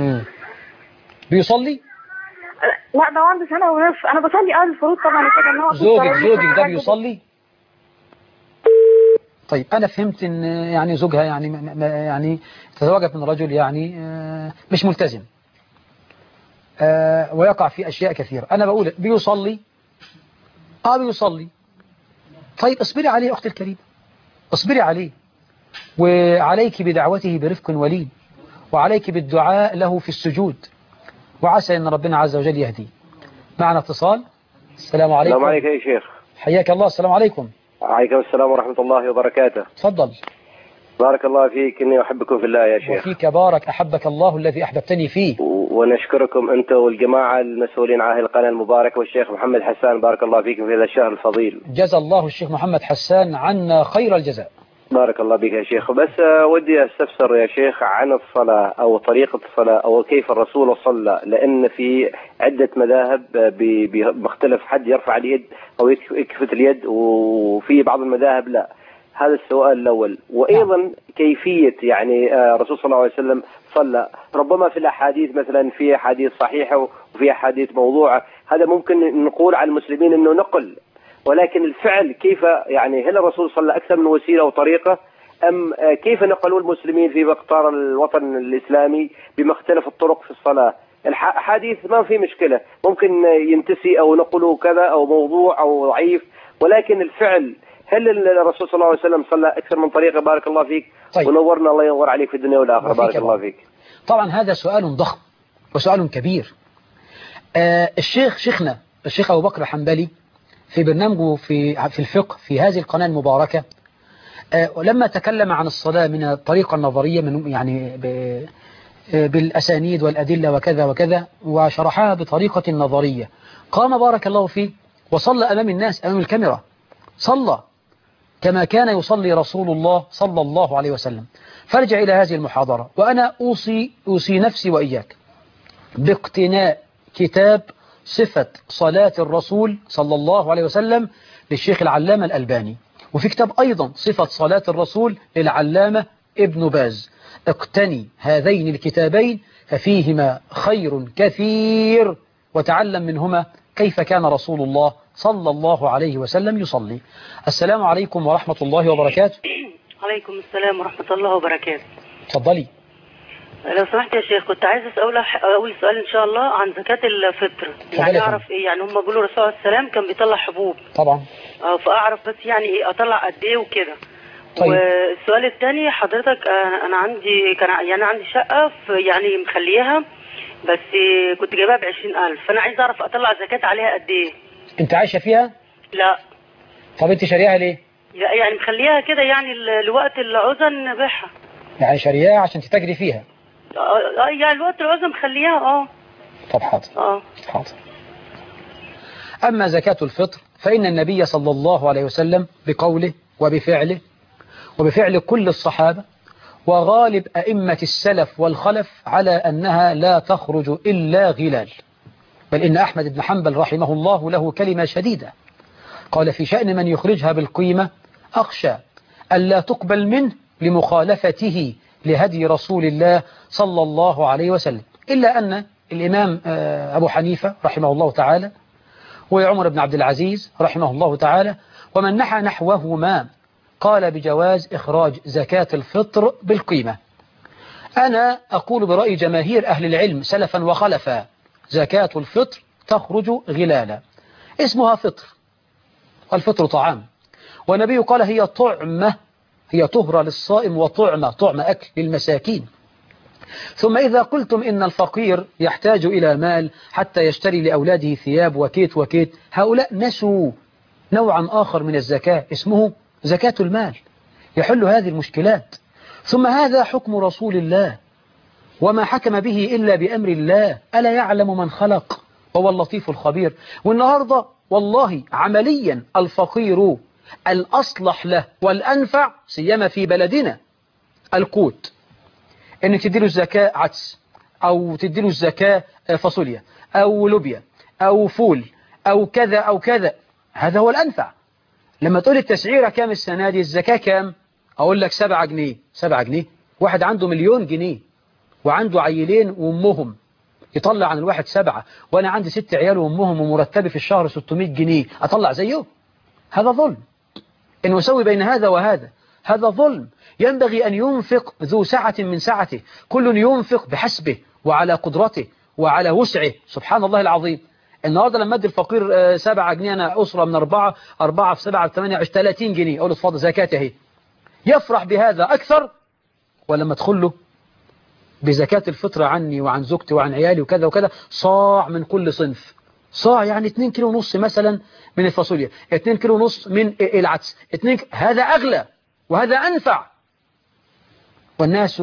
بيصلي؟ لا ده عنده 1 سنة ونص. أنا بصلي الفروض طبعا كده. إن هو زوجك ده بيصلي؟ طيب أنا فهمت إن يعني زوجها يعني تزوجت من رجل يعني مش ملتزم ويقع في أشياء كثيرة. أنا بقول بيصلي بيصلي. طيب اصبري عليه أختي الكريمة، اصبري عليه، وعليك بدعوته برفق ولين، وعليك بالدعاء له في السجود، وعسى أن ربنا عز وجل يهديه. معنا اتصال. السلام عليكم. السلام عليكم يا شيخ. حياك الله. السلام عليكم. وعليكم السلام ورحمة الله وبركاته. تفضل. بارك الله فيك، إني أحبكم في الله يا شيخ. وفيك بارك، أحبك الله الذي أحببتني فيه. ونشكركم أنت والجماعة المسؤولين عن هذه القناة المباركة، والشيخ محمد حسان بارك الله فيكم في هذا الشهر الفضيل. جزا الله الشيخ محمد حسان عنا خير الجزاء. بارك الله بك يا شيخ. بس ودي أستفسر يا شيخ عن الصلاة أو طريقة الصلاة أو كيف الرسول صلى، لأن في عدة مذاهب بمختلف، حد يرفع اليد أو يكفت اليد، وفي بعض المذاهب لا. هذا السؤال الأول. وأيضا كيفية يعني الرسول صلى الله عليه وسلم صلى، ربما في الأحاديث مثلا في أحاديث صحيحة وفي أحاديث موضوعة، هذا ممكن نقول على المسلمين أنه نقل، ولكن الفعل كيف يعني هل الرسول صلى أكثر من وسيلة وطريقة، أم كيف نقلوا المسلمين في مقطار الوطن الإسلامي بمختلف الطرق في الصلاة؟ الحديث ما في مشكلة، ممكن ينتسي أو نقله كذا أو موضوع أو ضعيف، ولكن الفعل هل الرسول صلى الله عليه وسلم صلى أكثر من طريقة؟ بارك الله فيك. طيب. ونورنا الله ينور عليك في الدنيا والآخرة. بارك الله فيك. طبعا هذا سؤال ضخم وسؤال كبير. شيخنا الشيخ أبو بكر حنبلي في برنامجه في الفقه في هذه القناة المباركة لما تكلم عن الصلاة من الطريقة النظرية من يعني بالأسانيد والأدلة وكذا وكذا، وشرحها بطريقة نظرية، قام بارك الله فيه وصلى أمام الناس أمام الكاميرا، صلى كما كان يصلي رسول الله صلى الله عليه وسلم. فارجع إلى هذه المحاضرة، وأنا أوصي نفسي وإياك باقتناء كتاب صفة صلاة الرسول صلى الله عليه وسلم للشيخ العلامة الألباني، وفي كتاب أيضا صفة صلاة الرسول للعلامة ابن باز. اقتني هذين الكتابين ففيهما خير كثير، وتعلم منهما كيف كان رسول الله صلى الله عليه وسلم يصلي. السلام عليكم ورحمة الله وبركاته. عليكم السلام ورحمة الله وبركاته. اتفضلي. لو سمحت يا شيخ، كنت عايز أول سؤال إن شاء الله عن زكاة الفطر. يعني أعرف إيه، يعني هم بيقولوا الرسول عليه السلام كان بيطلع حبوب طبعا، فأعرف بس يعني إيه أطلع قد إيه وكده. طيب. والسؤال الثاني حضرتك، أنا عندي شقة يعني مخليها، بس كنت جايبها ب20,000، فأنا عايز أعرف أطلع زكاة عليها قد إيه. أنت عايشة فيها؟ لا. طب أنت شاريها ليه؟ يعني مخليها كده يعني لوقت العوزة نبيعها. يعني شاريها عشان تتاجري فيها؟ يعني الوقت العوزة مخليها. طب حاضر. حاضر. أما زكاة الفطر فإن النبي صلى الله عليه وسلم بقوله وبفعله وبفعل كل الصحابة وغالب أئمة السلف والخلف على أنها لا تخرج إلا غلال. بل إن أحمد بن حنبل رحمه الله له كلمة شديدة، قال في شأن من يخرجها بالقيمة: أخشى ألا تقبل منه لمخالفته لهدي رسول الله صلى الله عليه وسلم. إلا أن الإمام أبو حنيفة رحمه الله تعالى وعمر بن عبد العزيز رحمه الله تعالى ومن نحى نحوهما قال بجواز إخراج زكاة الفطر بالقيمة. أنا أقول برأي جماهير أهل العلم سلفا وخلفا: زكاة الفطر تخرج غلالا، اسمها فطر، والفطر طعام، والنبي قال هي طعمة، هي طهرة للصائم وطعمة أكل للمساكين. ثم إذا قلتم إن الفقير يحتاج إلى مال حتى يشتري لأولاده ثياب وكيت، هؤلاء نسوا نوعا آخر من الزكاة اسمه زكاة المال، يحل هذه المشكلات. ثم هذا حكم رسول الله وما حكم به إلا بأمر الله، ألا يعلم من خلق وهو اللطيف الخبير. والنهاردة والله عمليا الفقير الأصلح له والأنفع سيما في بلدنا القوت، إنك تديله الزكاة عدس، أو تديله الزكاة فاصوليا أو لوبيا أو فول أو كذا أو كذا، هذا هو الأنفع. لما تقول التسعيرة كام السنة دي، الزكاة كام، أقول لك 7 جنيه. 7 جنيه؟ واحد عنده 1,000,000 جنيه وعنده عيلين وأمهم، يطلع عن الواحد 7، وأنا عندي 6 عيال وأمهم ومرتبي في الشهر 600 جنيه، أطلع زيه؟ هذا ظلم. إن نسوي بين هذا وهذا، هذا ظلم. ينبغي أن ينفق ذو سعة من سعته، كل ينفق بحسبه وعلى قدرته وعلى وسعه. سبحان الله العظيم. النهاردة لما أدي الفقير 7 جنيه، أنا أسرة من 4 في 7 في 8 30 جنيه، أقول له اتفضل زكاة اهي، يفرح بهذا أكثر ولما أدخل له بزكاة الفطر عني وعن زوجتي وعن عيالي وكذا وكذا صاع من كل صنف. صاع يعني 2,5 كيلو مثلا من الفاصوليا، 2,5 كيلو من العدس، هذا أغلى وهذا أنفع. والناس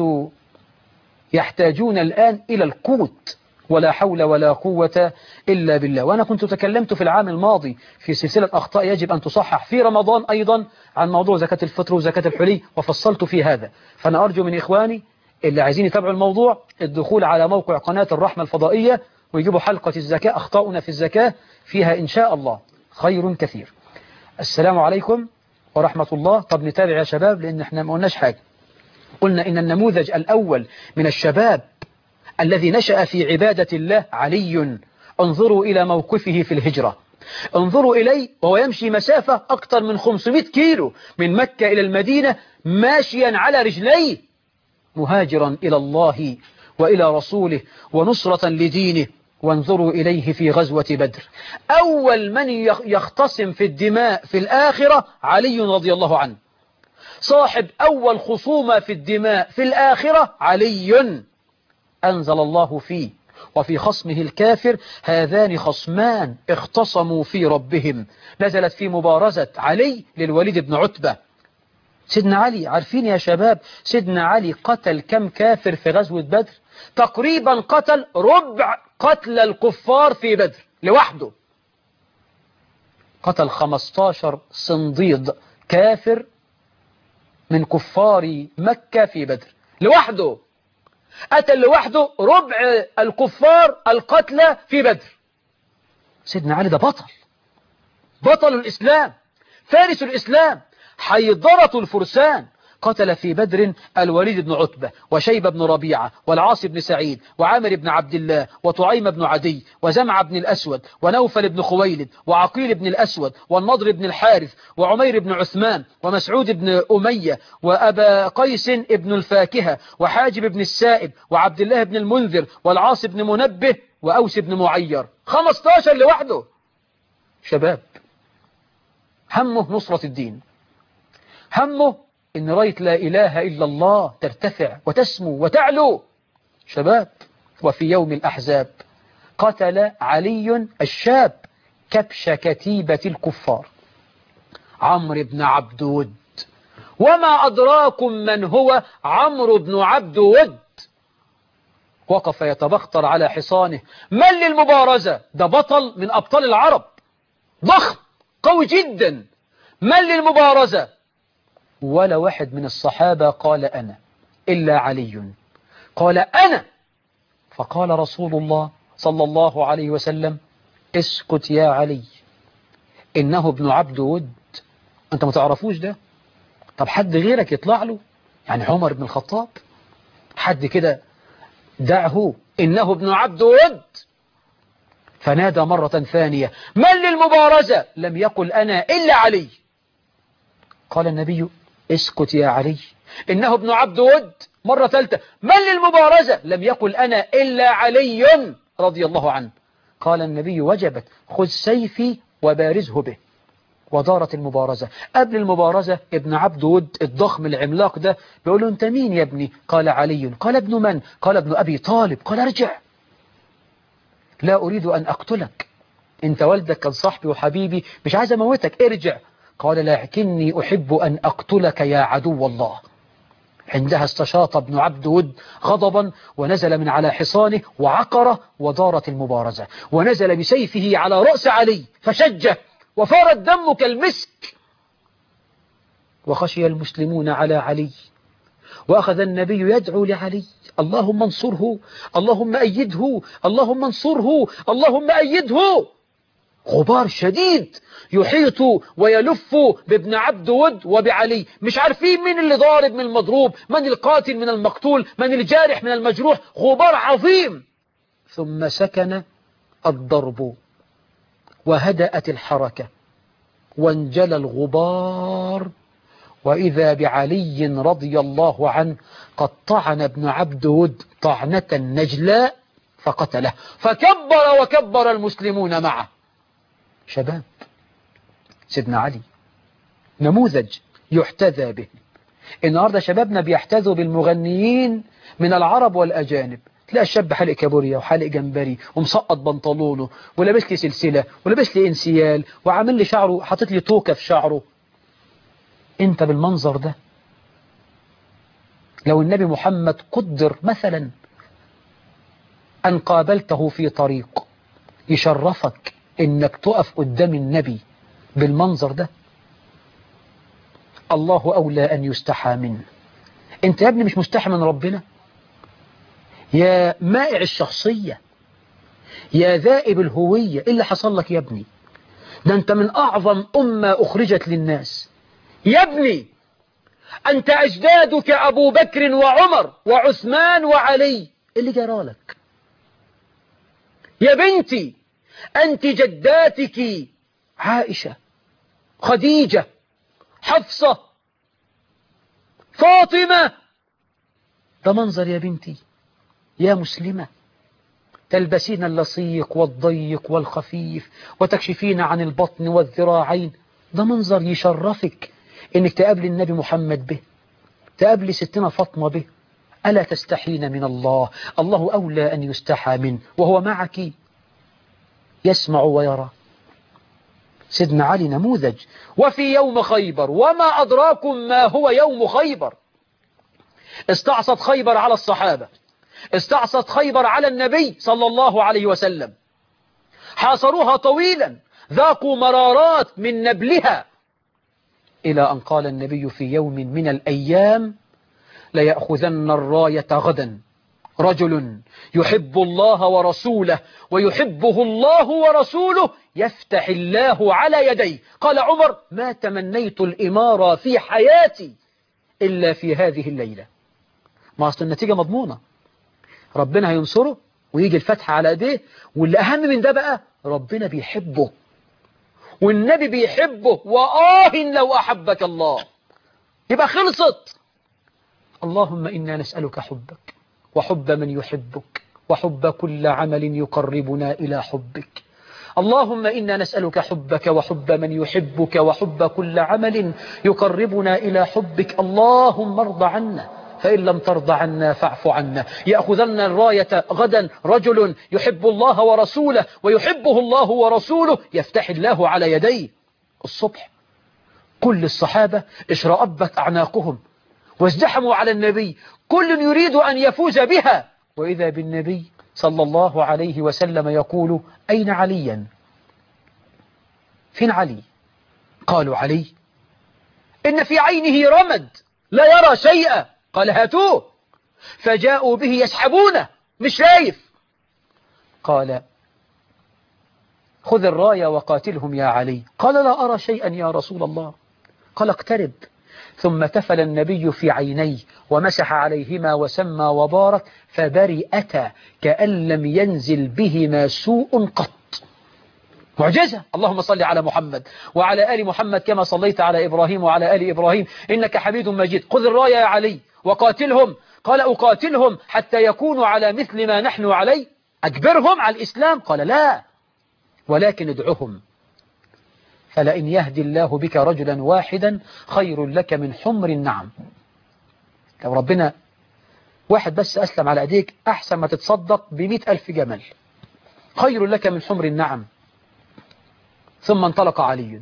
يحتاجون الآن إلى القوت، ولا حول ولا قوة إلا بالله. وأنا كنت تكلمت في العام الماضي في سلسلة أخطاء يجب أن تصحح في رمضان أيضا عن موضوع زكاة الفطر وزكاة الحلي، وفصلت في هذا. فأنا أرجو من إخواني اللي عايزين يتابعوا الموضوع الدخول على موقع قناة الرحمة الفضائية ويجيبوا حلقة الزكاة، أخطاؤنا في الزكاة، فيها إن شاء الله خير كثير. السلام عليكم ورحمة الله. طب نتابع يا شباب، لأن احنا ما قلناش حاجة. قلنا إن النموذج الأول من الشباب الذي نشأ في عبادة الله علي. انظروا إلى موقفه في الهجرة، انظروا إليه وهو يمشي مسافة أكثر من 500 كيلو من مكة إلى المدينة ماشيا على رجليه، مهاجرا إلى الله وإلى رسوله ونصرة لدينه. وانظروا إليه في غزوة بدر، أول من يختصم في الدماء في الآخرة علي رضي الله عنه، صاحب أول خصومة في الدماء في الآخرة علي. أنزل الله فيه وفي خصمه الكافر: هذان خصمان اختصموا في ربهم. نزلت في مبارزة علي للوليد بن عتبة. سيدنا علي، عارفين يا شباب سيدنا علي قتل كم كافر في غزوة بدر؟ تقريبا قتل ربع قتل الكفار في بدر لوحده. قتل 15 صنديد كافر من كفار مكة في بدر لوحده. قتل لوحده ربع الكفار القتلى في بدر. سيدنا علي ده بطل الإسلام، فارس الإسلام، حيدرة الفرسان، قتل في بدر الوليد بن عتبة وشيبة بن ربيعة والعاص بن سعيد وعامر بن عبد الله وطعيم بن عدي وزمع بن الأسود ونوفل بن خويلد وعقيل بن الأسود والنضر بن الحارث وعمير بن عثمان ومسعود بن أمية وأبا قيس بن الفاكهة وحاجب بن السائب وعبد الله بن المنذر والعاص بن منبه وأوس بن معير. 15 لوحده شباب همه نصرة الدين، همه إن راية لا إله إلا الله ترتفع وتسمو وتعلو. شباب وفي يوم الأحزاب قتل علي الشاب كبش كتيبة الكفار عمرو بن عبد ود. وما أدراكم من هو عمرو بن عبد ود؟ وقف يتبختر على حصانه. من للمبارزة؟ ده بطل من أبطال العرب، ضخم قوي جدا. من للمبارزة؟ ولا واحد من الصحابة قال أنا إلا علي. قال أنا. فقال رسول الله صلى الله عليه وسلم اسكت يا علي إنه ابن عبد ود. أنت ما تعرفوش ده؟ طب حد غيرك يطلع له؟ يعني عمر بن الخطاب حد كده؟ دعه إنه ابن عبد ود. فنادى مرة ثانية من للمبارزة؟ لم يقل أنا إلا علي. قال النبي اسكت يا علي إنه ابن عبد ود. مرة ثالثة من للمبارزة؟ لم يقل أنا إلا علي رضي الله عنه. قال النبي وجبت، خذ سيفي وبارزه به. ودارت المبارزة. قبل المبارزة ابن عبد ود الضخم العملاق ده بيقول له أنت مين يا ابني؟ قال علي. قال ابن من؟ قال ابن أبي طالب. قال ارجع، لا أريد أن أقتلك، أنت والدك كان صاحبي وحبيبي، مش عايز أموتك، ارجع. قال لكني أحب أن أقتلك يا عدو الله. عندها استشاط ابن عبد ود غضبا ونزل من على حصانه وعقره. ودارت المبارزة ونزل بسيفه على رأس علي فشجه وفار الدم كالمسك. وخشي المسلمون على علي وأخذ النبي يدعو لعلي اللهم انصره، اللهم أيده، اللهم انصره، اللهم أيده. غبار شديد يحيط ويلف بابن عبد ود وبعلي، مش عارفين من اللي ضارب من المضروب، من القاتل من المقتول، من الجارح من المجروح. غبار عظيم. ثم سكن الضرب وهدأت الحركة وانجلى الغبار، وإذا بعلي رضي الله عنه قد طعن ابن عبد ود طعنة نجلاء فقتله، فكبر وكبر المسلمون معه. شباب سيدنا علي نموذج يحتذى به. النهاردة شبابنا بيحتذوا بالمغنيين من العرب والأجانب. تلاقي الشاب حلق كابوريا وحلق جمبري ومسقط بنطلونه ولابس لي سلسلة ولابس لي انسيال وعامل لي شعره، حاطط لي توكة في شعره. انت بالمنظر ده لو النبي محمد قدر مثلا أن قابلته في طريق يشرفك إنك تقف قدام النبي بالمنظر ده، الله أولى أن يستحى منه. انت يا ابني مش مستحى من ربنا؟ يا مائع الشخصية، يا ذائب الهوية، إيه اللي حصل لك يا ابني؟ ده انت من أعظم أمة أخرجت للناس يا ابني. أنت أجدادك أبو بكر وعمر وعثمان وعلي، اللي جرالك يا بنتي؟ أنت جداتك عائشة، خديجة، حفصة، فاطمة. ده منظر يا بنتي يا مسلمة، تلبسين اللصيق والضيق والخفيف وتكشفين عن البطن والذراعين. ده منظر يشرفك إنك تقابل النبي محمد به، تقابل ستنا فاطمة به. ألا تستحين من الله؟ الله أولى أن يستحى منه وهو معك يسمع ويرى. سيدنا علي نموذج. وفي يوم خيبر، وما أدراكم ما هو يوم خيبر؟ استعصت خيبر على الصحابة، استعصت خيبر على النبي صلى الله عليه وسلم، حاصروها طويلا، ذاقوا مرارات من نبلها، إلى أن قال النبي في يوم من الأيام ليأخذن الراية غدا رجل يحب الله ورسوله ويحبه الله ورسوله يفتح الله على يديه. قال عمر ما تمنيت الإمارة في حياتي إلا في هذه الليلة. ما أصل النتيجة مضمونة، ربنا هينصره ويجي الفتح على ايديه، واللي أهم من ده بقى ربنا بيحبه والنبي بيحبه، لو أحبك الله، يبقى خلصت. اللهم إنا نسألك حبك وحب من يحبك وحب كل عمل يقربنا إلى حبك. اللهم إنا نسألك حبك وحب من يحبك وحب كل عمل يقربنا إلى حبك. اللهم ارض عنا، فإن لم ترضى عنا فاعف عنا. يأخذن الراية غدا رجل يحب الله ورسوله ويحبه الله ورسوله، يفتح الله على يديه الصبح. كل الصحابة اشرأبت أعناقهم وازدحموا على النبي، كل يريد أن يفوز بها، وإذا بالنبي صلى الله عليه وسلم يقول: أين عليا؟ فين علي؟ قالوا: علي إن في عينه رمد لا يرى شيئا. قال: هاتوه. فجاءوا به يسحبونه، مش شايف. قال: خذ الراية وقاتلهم يا علي. قال: لا أرى شيئا يا رسول الله. قال: اقترب. ثم تفل النبي في عينيه ومسح عليهما وسمى وبارك، فبرئتا كأن لم ينزل بهما سوء قط. معجزة. اللهم صل على محمد وعلى آل محمد كما صليت على إبراهيم وعلى آل إبراهيم إنك حميد مجيد. خذ الراية يا علي وقاتلهم. قال: أقاتلهم حتى يكونوا على مثل ما نحن عليه؟ أجبرهم على الإسلام؟ قال: لا، ولكن ادعهم، فلئن يهدي الله بك رجلا واحدا خير لك من حمر النعم. لو ربنا واحد بس أسلم على أيديك أحسن ما تتصدق ب100,000 جمل، خير لك من حمر النعم. ثم انطلق علي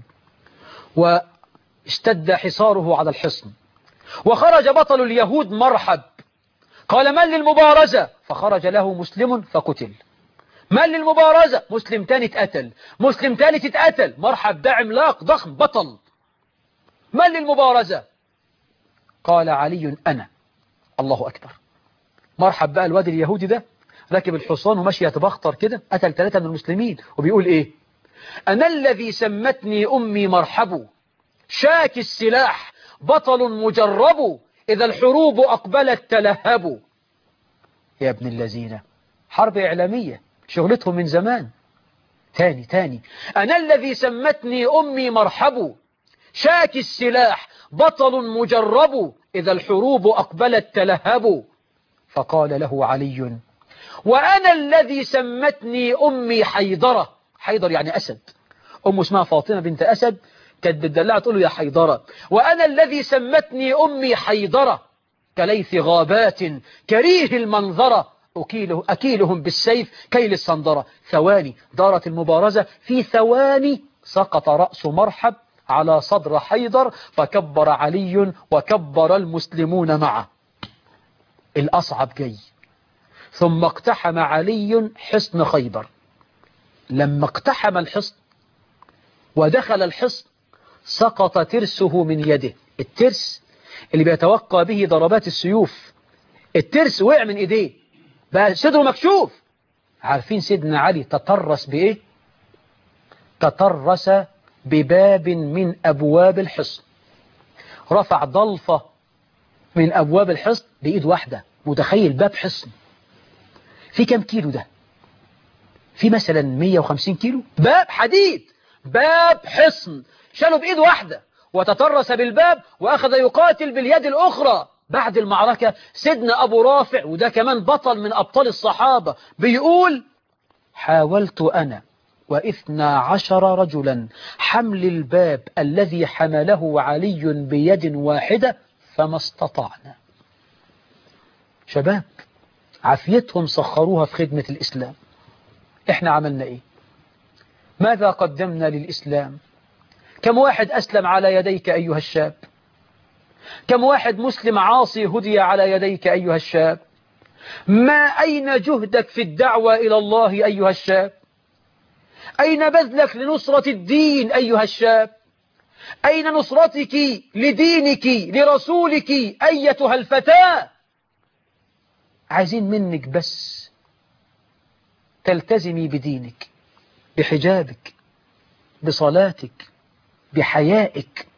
واشتد حصاره على الحصن، وخرج بطل اليهود مرحب. قال: من للمبارزة؟ فخرج له مسلم فقتل. من للمبارزة؟ مسلم تاني اتقتل، مسلم ثالث اتقتل. مرحب ده عملاق ضخم بطل. من للمبارزة؟ قال علي: أنا. الله أكبر. مرحب بقى الواد اليهودي ده راكب الحصان وماشي يتبختر كده، قتل 3 من المسلمين وبيقول إيه؟ أنا الذي سمتني أمي مرحب، شاك السلاح بطل مجرب، إذا الحروب أقبلت تلهب. يا ابن الذين، حرب إعلامية شغلتهم من زمان. تاني أنا الذي سمتني أمي مرحب، شاك السلاح بطل مجرب، إذا الحروب أقبلت تلهب. فقال له علي: وأنا الذي سمتني أمي حيدرة. حيدر يعني أسد، أم اسمها فاطمة بنت أسد، كانت بتدلع تقول له يا حيدرة. وأنا الذي سمتني أمي حيدرة، كليث غابات كريه المنظرة، أكيلهم بالسيف كيل الصندرة. ثواني دارت المبارزة، في ثواني سقط رأس مرحب على صدر حيدر، فكبر علي وكبر المسلمون معه. الأصعب جاي. ثم اقتحم علي حصن خيبر. لما اقتحم الحصن ودخل الحصن سقط ترسه من يده. الترس اللي بيتوقع به ضربات السيوف، الترس وقع من ايديه بقى صدره مكشوف. عارفين سيدنا علي تطرس بإيه؟ تطرس بباب من أبواب الحصن. رفع ضلفة من أبواب الحصن بإيد واحدة. متخيل باب حصن في كم كيلو ده؟ في مثلا 150 كيلو باب حديد، باب حصن شاله بإيد واحدة، وتطرس بالباب وأخذ يقاتل باليد الأخرى. بعد المعركة سيدنا أبو رافع، وده كمان بطل من أبطال الصحابة، بيقول: حاولت أنا و12 رجلا حمل الباب الذي حمله علي بيد واحدة فما استطعنا. شباب عافيتهم سخروها في خدمة الإسلام. إحنا عملنا إيه؟ ماذا قدمنا للإسلام؟ كم واحد أسلم على يديك أيها الشاب؟ كم واحد مسلم عاصي هدي على يديك أيها الشاب؟ أين جهدك في الدعوة إلى الله أيها الشاب؟ أين بذلك لنصرة الدين أيها الشاب؟ أين نصرتك لدينك لرسولك أيتها الفتاة؟ عايزين منك بس تلتزمي بدينك، بحجابك، بصلاتك، بحيائك،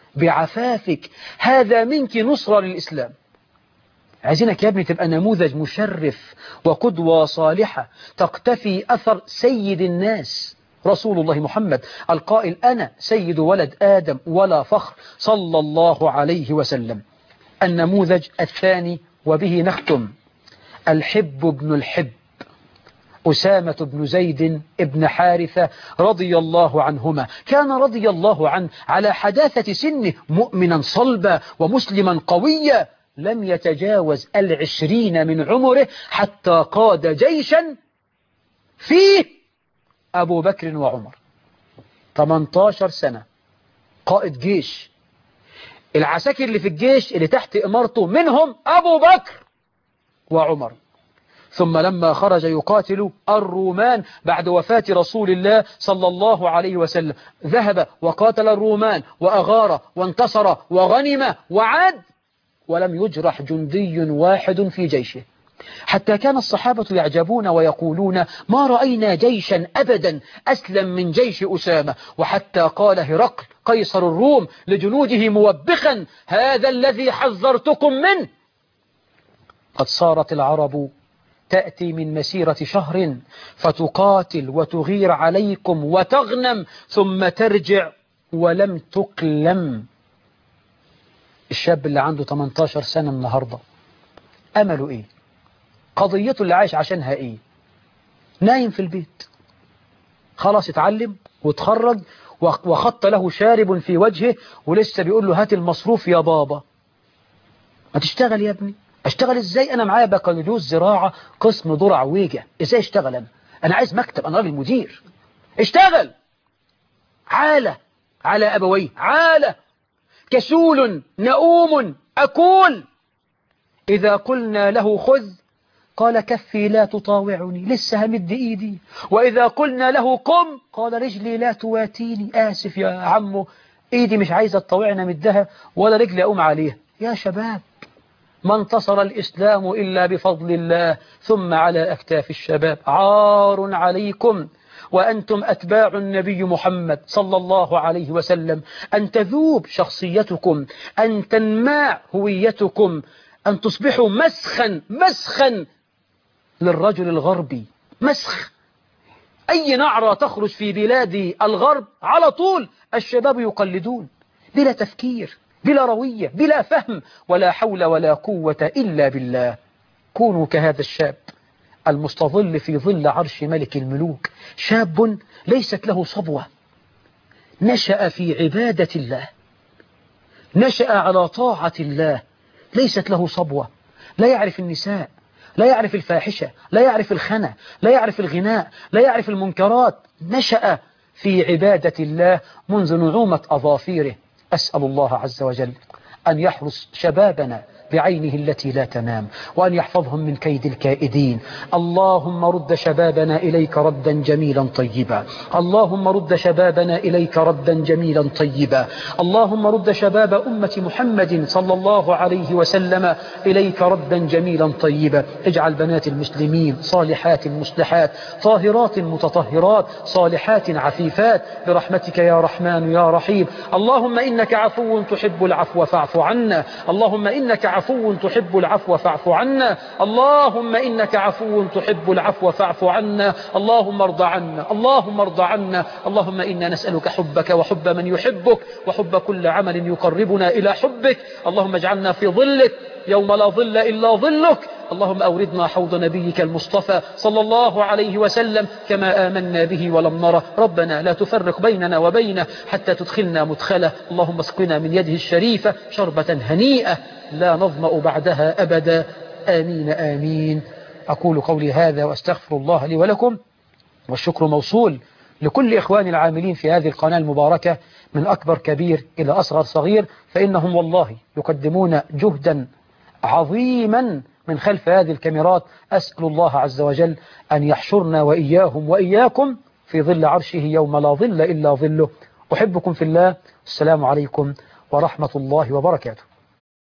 بعفافك، هذا منك نصرة للإسلام. عايزينك يا ابني تبقى نموذج مشرف وقدوة صالحة، تقتفي أثر سيد الناس رسول الله محمد القائل أنا سيد ولد آدم ولا فخر صلى الله عليه وسلم. النموذج الثاني وبه نختم، الحب بن الحب، أسامة بن زيد بن حارثة رضي الله عنهما. كان رضي الله عنه على حداثة سنه مؤمنا صلبا ومسلما قويا، لم يتجاوز 20 من عمره حتى قاد جيشا فيه أبو بكر وعمر. 18 سنة قائد جيش، العساكر اللي في الجيش اللي تحت إمارته منهم أبو بكر وعمر. ثم لما خرج يقاتل الرومان بعد وفاة رسول الله صلى الله عليه وسلم، ذهب وقاتل الرومان وأغار وانتصر وغنم وعاد، ولم يجرح جندي واحد في جيشه، حتى كان الصحابة يعجبون ويقولون ما رأينا جيشا أبدا أسلم من جيش أسامة. وحتى قال هرقل قيصر الروم لجنوده موبخا هذا الذي حذرتكم منه، قد صارت العرب تأتي من مسيرة شهر فتقاتل وتغير عليكم وتغنم ثم ترجع ولم تقلم. الشاب اللي عنده 18 سنة النهاردة أمله إيه؟ قضيته اللي عايش عشانها إيه؟ نايم في البيت، خلاص اتعلم وتخرج وخط له شارب في وجهه ولسه بيقول له هات المصروف يا بابا. ما تشتغل يا ابني. اشتغل ازاي؟ انا معايا بكالوريوس زراعة قسم ذرع ويجة، ازاي اشتغل؟ انا عايز مكتب، انا راجل مدير. اشتغل. عالة على ابويه، عالة كسول نؤوم أكول. إذا قلنا له خذ قال كفي لا تطاوعني، لسه همد إيدي. وإذا قلنا له قم قال رجلي لا تواتيني، آسف يا عمو إيدي مش عايزة تطاوعنا مدها ولا رجلي أقوم عليها. يا شباب، ما انتصر الإسلام إلا بفضل الله ثم على أكتاف الشباب. عار عليكم وأنتم أتباع النبي محمد صلى الله عليه وسلم أن تذوب شخصيتكم، أن تنماع هويتكم، أن تصبحوا مسخا للرجل الغربي. مسخ. أي نعرة تخرج في بلاد الغرب على طول الشباب يقلدون بلا تفكير، بلا روية، بلا فهم، ولا حول ولا قوة إلا بالله. كونوا كهذا الشاب المستظل في ظل عرش ملك الملوك، شاب ليست له صبوة، نشأ في عبادة الله، نشأ على طاعة الله، ليست له صبوة، لا يعرف النساء، لا يعرف الفاحشة، لا يعرف الخنا، لا يعرف الغناء، لا يعرف المنكرات، نشأ في عبادة الله منذ نعومة أظافيره. أسأل الله عز وجل أن يحرس شبابنا بعينه التي لا تنام، وأن يحفظهم من كيد الكائدين. اللهم رد شبابنا إليك ردا جميلا طيبا، اللهم رد شبابنا إليك ردا جميلا طيبا، اللهم رد شباب أمة محمد صلى الله عليه وسلم إليك ردا جميلا طيبا. اجعل بنات المسلمين صالحات مصلحات، طاهرات متطهرات، صالحات عفيفات برحمتك يا رحمن يا رحيم. اللهم إنك عفو تحب العفو فاعف عنا، اللهم إنك عفو تحب العفو فاعف عنا، اللهم إنك عفو تحب العفو فاعف عنا، اللهم ارض عنا، اللهم ارض عنا. اللهم إنا نسألك حبك وحب من يحبك وحب كل عمل يقربنا إلى حبك. اللهم اجعلنا في ظلك يوم لا ظل إلا ظلك. اللهم أوردنا حوض نبيك المصطفى صلى الله عليه وسلم كما آمنا به ولم نره. ربنا لا تفرق بيننا وبينه حتى تدخلنا مدخله. اللهم اسقنا من يده الشريفة شربة هنيئة لا نظمأ بعدها أبدا. آمين آمين. أقول قولي هذا وأستغفر الله لي ولكم، والشكر موصول لكل إخواني العاملين في هذه القناة المباركة من أكبر كبير إلى أصغر صغير، فإنهم والله يقدمون جهدا عظيما من خلف هذه الكاميرات. أسأل الله عز وجل أن يحشرنا وإياهم وإياكم في ظل عرشه يوم لا ظل إلا ظله. أحبكم في الله. السلام عليكم ورحمة الله وبركاته.